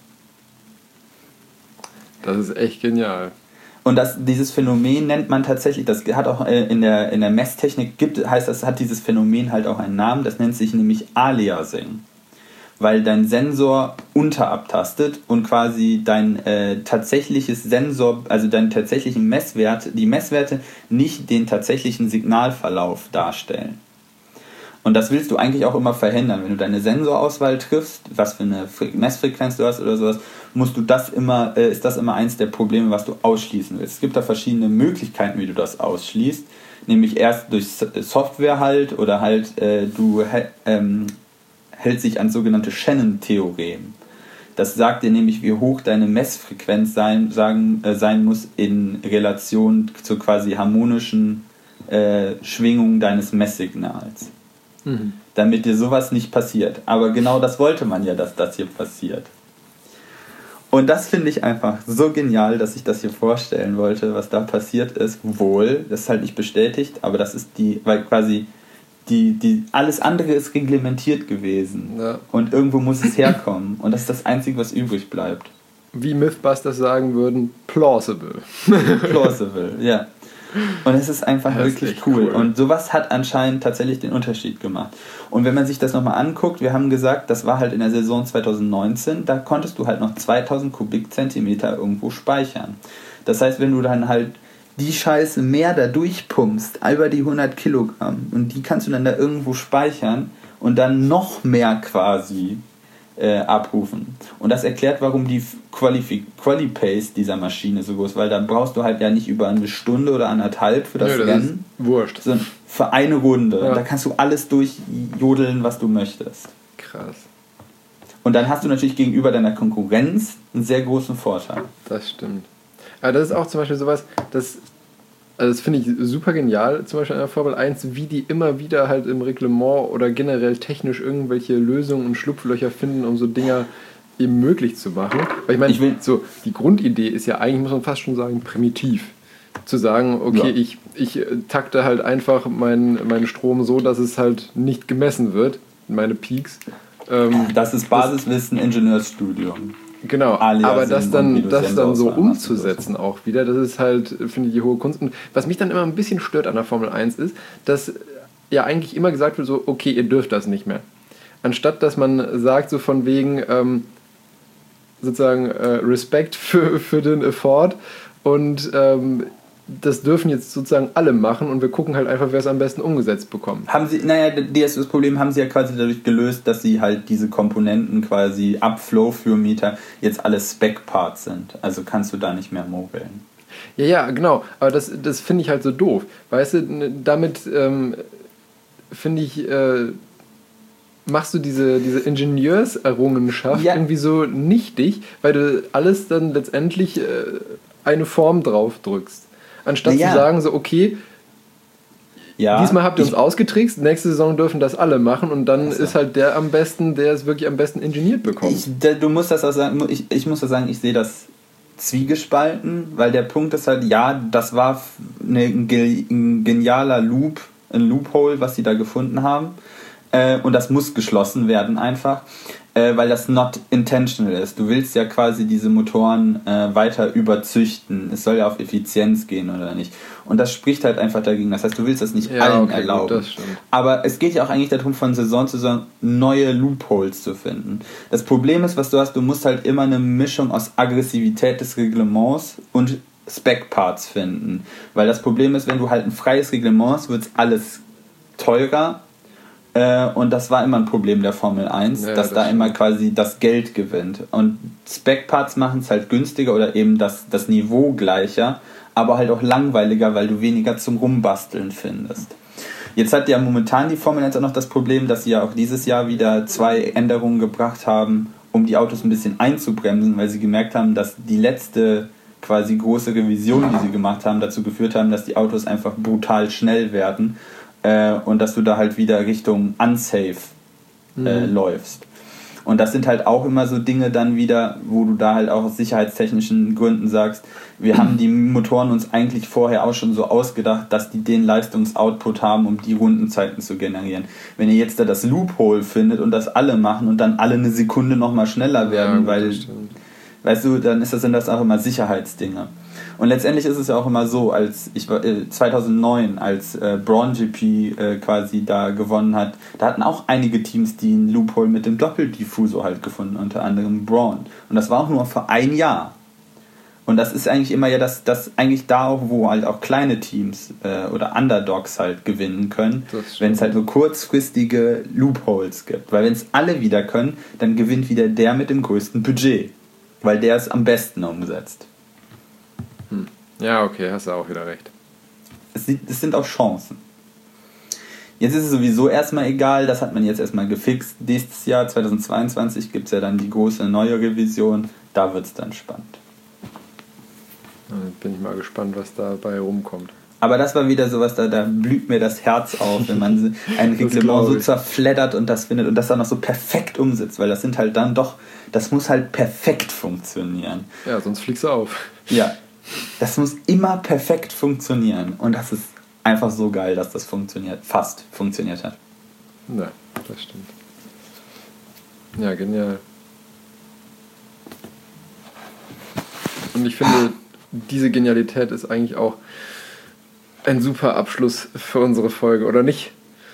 Das ist echt genial. Und dieses Phänomen nennt man tatsächlich, das hat auch in der Messtechnik hat dieses Phänomen halt auch einen Namen, das nennt sich nämlich Aliasing. Weil dein Sensor unterabtastet und quasi dein tatsächliches Sensor, also deinen tatsächlichen die Messwerte nicht den tatsächlichen Signalverlauf darstellen. Und das willst du eigentlich auch immer verhindern. Wenn du deine Sensorauswahl triffst, was für eine Messfrequenz du hast oder sowas, ist das immer eins der Probleme, was du ausschließen willst. Es gibt da verschiedene Möglichkeiten, wie du das ausschließt. Nämlich erst durch Software halt oder halt du hält sich an sogenannte Shannon-Theorem. Das sagt dir nämlich, wie hoch deine Messfrequenz sein muss in Relation zur quasi harmonischen Schwingung deines Messsignals. Damit dir sowas nicht passiert. Aber genau das wollte man ja, dass das hier passiert. Und das finde ich einfach so genial, dass ich das hier vorstellen wollte, was da passiert ist. Wohl, das ist halt nicht bestätigt, aber das ist weil quasi alles andere ist reglementiert gewesen. Ja. Und irgendwo muss es herkommen. Und das ist das Einzige, was übrig bleibt. Wie Mythbusters sagen würden, plausible. Plausible, ja. Und es ist einfach wirklich cool. Und sowas hat anscheinend tatsächlich den Unterschied gemacht. Und wenn man sich das nochmal anguckt, wir haben gesagt, das war halt in der Saison 2019, da konntest du halt noch 2000 Kubikzentimeter irgendwo speichern. Das heißt, wenn du dann halt die Scheiße mehr da durchpumpst, über die 100 Kilogramm, und die kannst du dann da irgendwo speichern und dann noch mehr quasi abrufen. Und das erklärt, warum die Quali-Pace dieser Maschine so groß ist, weil da brauchst du halt ja nicht über eine Stunde oder anderthalb für das Rennen, wurscht, sondern für eine Runde. Ja. Da kannst du alles durchjodeln, was du möchtest. Krass. Und dann hast du natürlich gegenüber deiner Konkurrenz einen sehr großen Vorteil. Das stimmt. Aber das ist auch zum Beispiel sowas, das finde ich super genial, zum Beispiel an der Formel 1, wie die immer wieder halt im Reglement oder generell technisch irgendwelche Lösungen und Schlupflöcher finden, um so Dinger eben möglich zu machen. Weil ich meine, so die Grundidee ist ja eigentlich, muss man fast schon sagen, primitiv. Zu sagen, okay, ja, ich takte halt einfach meinen Strom so, dass es halt nicht gemessen wird, meine Peaks. Das ist Basiswissen, Ingenieursstudium. Genau, aber das dann so umzusetzen auch wieder, das ist halt, finde ich, die hohe Kunst. Und was mich dann immer ein bisschen stört an der Formel 1 ist, dass ja eigentlich immer gesagt wird, so, okay, ihr dürft das nicht mehr. Anstatt, dass man sagt, so von wegen, sozusagen, Respekt für den Effort und das dürfen jetzt sozusagen alle machen und wir gucken halt einfach, wer es am besten umgesetzt bekommt. Das Problem haben sie ja quasi dadurch gelöst, dass sie halt diese Komponenten quasi ab Flow-Meter jetzt alles Spec-Parts sind. Also kannst du da nicht mehr mogeln. Ja, genau. Aber das finde ich halt so doof. Weißt du, damit finde ich, machst du diese Ingenieurserrungenschaft irgendwie so nichtig, weil du alles dann letztendlich eine Form drauf drückst. Anstatt zu sagen, so, okay, diesmal habt ihr uns ausgetrickst, nächste Saison dürfen das alle machen und dann ist halt der am besten, der es wirklich am besten ingeniert bekommt. Du musst das auch sagen, ich muss das sagen, ich sehe das zwiegespalten, weil der Punkt ist halt, ja, das war ein genialer ein Loophole, was sie da gefunden haben. Und das muss geschlossen werden einfach, weil das not intentional ist. Du willst ja quasi diese Motoren weiter überzüchten. Es soll ja auf Effizienz gehen oder nicht. Und das spricht halt einfach dagegen. Das heißt, du willst das nicht allen erlauben. Gut, aber es geht ja auch eigentlich darum, von Saison zu Saison neue Loopholes zu finden. Das Problem ist, was du hast, du musst halt immer eine Mischung aus Aggressivität des Reglements und Spec-Parts finden. Weil das Problem ist, wenn du halt ein freies Reglement hast, wird alles teurer. Und das war immer ein Problem der Formel 1, dass da immer quasi das Geld gewinnt. Und Spec-Parts machen es halt günstiger oder eben das Niveau gleicher, aber halt auch langweiliger, weil du weniger zum Rumbasteln findest. Jetzt hat ja momentan die Formel 1 auch noch das Problem, dass sie ja auch dieses Jahr wieder 2 Änderungen gebracht haben, um die Autos ein bisschen einzubremsen, weil sie gemerkt haben, dass die letzte quasi große Revision, die sie gemacht haben, dazu geführt haben, dass die Autos einfach brutal schnell werden. Und dass du da halt wieder Richtung unsafe läufst. Und das sind halt auch immer so Dinge dann wieder, wo du da halt auch aus sicherheitstechnischen Gründen sagst, wir haben die Motoren uns eigentlich vorher auch schon so ausgedacht, dass die den Leistungsoutput haben, um die Rundenzeiten zu generieren. Wenn ihr jetzt da das Loophole findet und das alle machen und dann alle eine Sekunde nochmal schneller werden, weil, weißt du, dann sind das auch immer Sicherheitsdinge. Und letztendlich ist es ja auch immer so, als 2009, als Braun GP quasi da gewonnen hat, da hatten auch einige Teams, die einen Loophole mit dem Doppeldiffusor halt gefunden, unter anderem Braun. Und das war auch nur für ein Jahr. Und das ist eigentlich immer ja das eigentlich da auch, wo halt auch kleine Teams oder Underdogs halt gewinnen können, wenn es halt so kurzfristige Loopholes gibt. Weil wenn es alle wieder können, dann gewinnt wieder der mit dem größten Budget. Weil der es am besten umsetzt. Ja, okay, hast du auch wieder recht. Es sind auch Chancen. Jetzt ist es sowieso erstmal egal, das hat man jetzt erstmal gefixt. Nächstes Jahr, 2022, gibt es ja dann die große neue Revision. Da wird es dann spannend. Dann bin ich mal gespannt, was dabei rumkommt. Aber das war wieder sowas, da blüht mir das Herz auf, wenn man ein Reglement so zerfleddert und das findet und das dann noch so perfekt umsetzt, weil das sind halt dann doch, das muss halt perfekt funktionieren. Ja, sonst fliegst du auf. Ja, das muss immer perfekt funktionieren und das ist einfach so geil, dass das fast funktioniert hat. Ja, das stimmt. Ja, genial. Und ich finde, diese Genialität ist eigentlich auch ein super Abschluss für unsere Folge, oder nicht?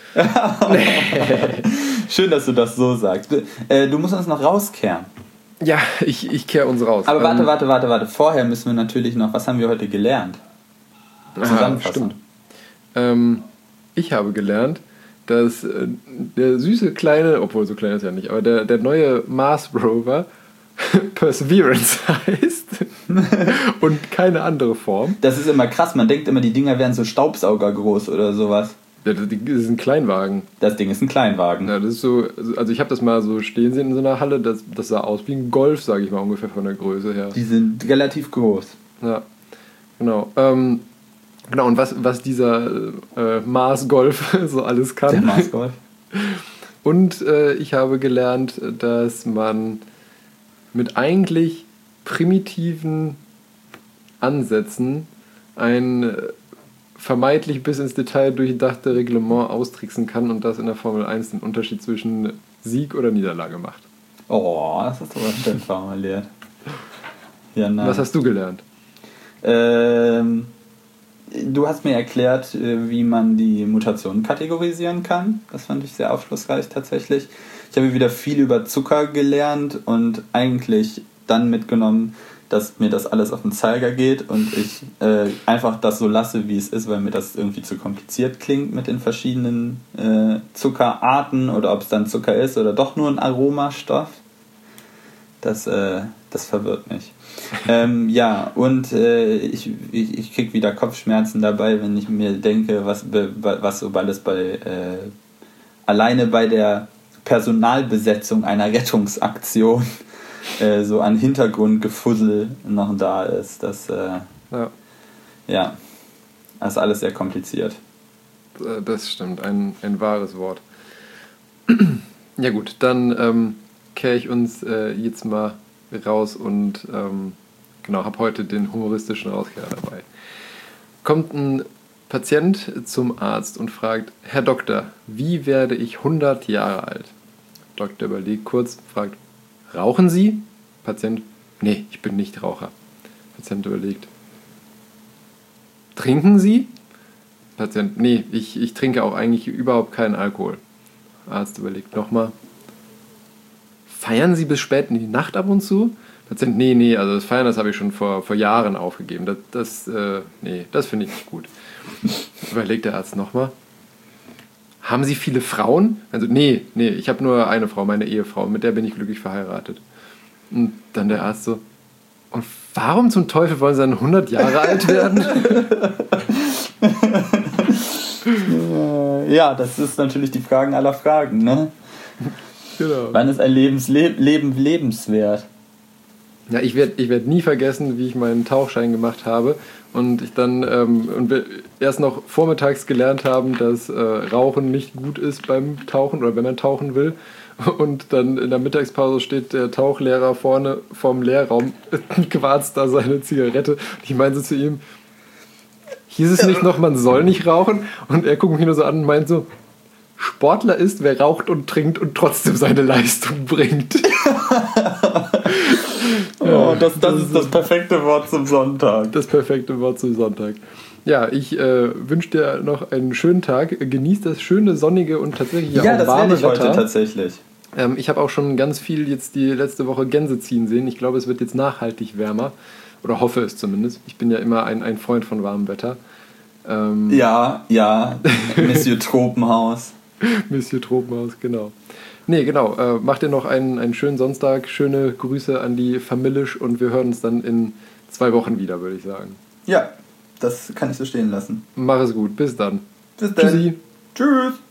Schön, dass du das so sagst. Du musst uns noch rauskehren. Ja, ich kehre uns raus. Aber warte. Vorher müssen wir natürlich noch, was haben wir heute gelernt? Zusammenfassen. Stimmt. Ich habe gelernt, dass der süße kleine, obwohl so klein ist ja nicht, aber der neue Mars Rover Perseverance heißt und keine andere Form. Das ist immer krass, man denkt immer, die Dinger wären so Staubsauger groß oder sowas. Ja, das ist ein Kleinwagen. Das Ding ist ein Kleinwagen. Ja, das ist so, also ich habe das mal so stehen sehen in so einer Halle, das sah aus wie ein Golf, sage ich mal, ungefähr von der Größe her. Die sind relativ groß. Ja, genau. Genau, und was dieser Mars Golf so alles kann. Der Mars Golf. Und ich habe gelernt, dass man mit eigentlich primitiven Ansätzen ein vermeintlich bis ins Detail durchdachte Reglement austricksen kann und das in der Formel 1 den Unterschied zwischen Sieg oder Niederlage macht. Oh, das ist aber schön formuliert. Ja, nice. Was hast du gelernt? Du hast mir erklärt, wie man die Mutationen kategorisieren kann. Das fand ich sehr aufschlussreich tatsächlich. Ich habe wieder viel über Zucker gelernt und eigentlich dann mitgenommen, dass mir das alles auf den Zeiger geht und ich einfach das so lasse, wie es ist, weil mir das irgendwie zu kompliziert klingt mit den verschiedenen Zuckerarten oder ob es dann Zucker ist oder doch nur ein Aromastoff. Das verwirrt mich. Ja, und ich kriege wieder Kopfschmerzen dabei, wenn ich mir denke, was so alles alleine bei der Personalbesetzung einer Rettungsaktion so an Hintergrundgefussel noch da ist. Das ist alles sehr kompliziert. Das stimmt, ein wahres Wort. Ja gut, dann kehre ich uns jetzt mal raus und habe heute den humoristischen Rauskehrer dabei. Kommt ein Patient zum Arzt und fragt: Herr Doktor, wie werde ich 100 Jahre alt? Doktor überlegt kurz, fragt: Rauchen Sie? Patient: Nee, ich bin nicht Raucher. Patient überlegt: Trinken Sie? Patient: Nee, ich trinke auch eigentlich überhaupt keinen Alkohol. Arzt überlegt nochmal: Feiern Sie bis spät in die Nacht ab und zu? Patient: Nee, also das Feiern, das habe ich schon vor Jahren aufgegeben. Das finde ich nicht gut. Überlegt der Arzt nochmal: Haben Sie viele Frauen? Also nee, ich habe nur eine Frau, meine Ehefrau, mit der bin ich glücklich verheiratet. Und dann der Arzt so: Und warum zum Teufel wollen Sie dann 100 Jahre alt werden? Ja, das ist natürlich die Fragen aller Fragen, ne? Genau. Wann ist ein Leben lebenswert? Ja, ich werd nie vergessen, wie ich meinen Tauchschein gemacht habe und ich dann und wir erst noch vormittags gelernt haben, dass Rauchen nicht gut ist beim Tauchen oder wenn man tauchen will. Und dann in der Mittagspause steht der Tauchlehrer vorne vorm Lehrraum, quarzt da seine Zigarette. Ich meinte zu ihm, hieß es nicht noch, man soll nicht rauchen? Und er guckt mich nur so an und meint so, Sportler ist, wer raucht und trinkt und trotzdem seine Leistung bringt. Das ist das perfekte Wort zum Sonntag. Das perfekte Wort zum Sonntag. Ja, ich wünsche dir noch einen schönen Tag. Genieß das schöne, sonnige und tatsächlich auch warme Wetter. Heute tatsächlich. Ich habe auch schon ganz viel jetzt die letzte Woche Gänse ziehen sehen. Ich glaube, es wird jetzt nachhaltig wärmer. Oder hoffe es zumindest. Ich bin ja immer ein Freund von warmem Wetter. Ja, Monsieur Tropenhaus. Monsieur Tropenhaus, genau. Nee, genau. Mach dir noch einen schönen Sonntag. Schöne Grüße an die Familisch und wir hören uns dann in 2 Wochen wieder, würde ich sagen. Ja, das kann ich so stehen lassen. Mach es gut. Bis dann. Bis dann. Tschüssi. Tschüss.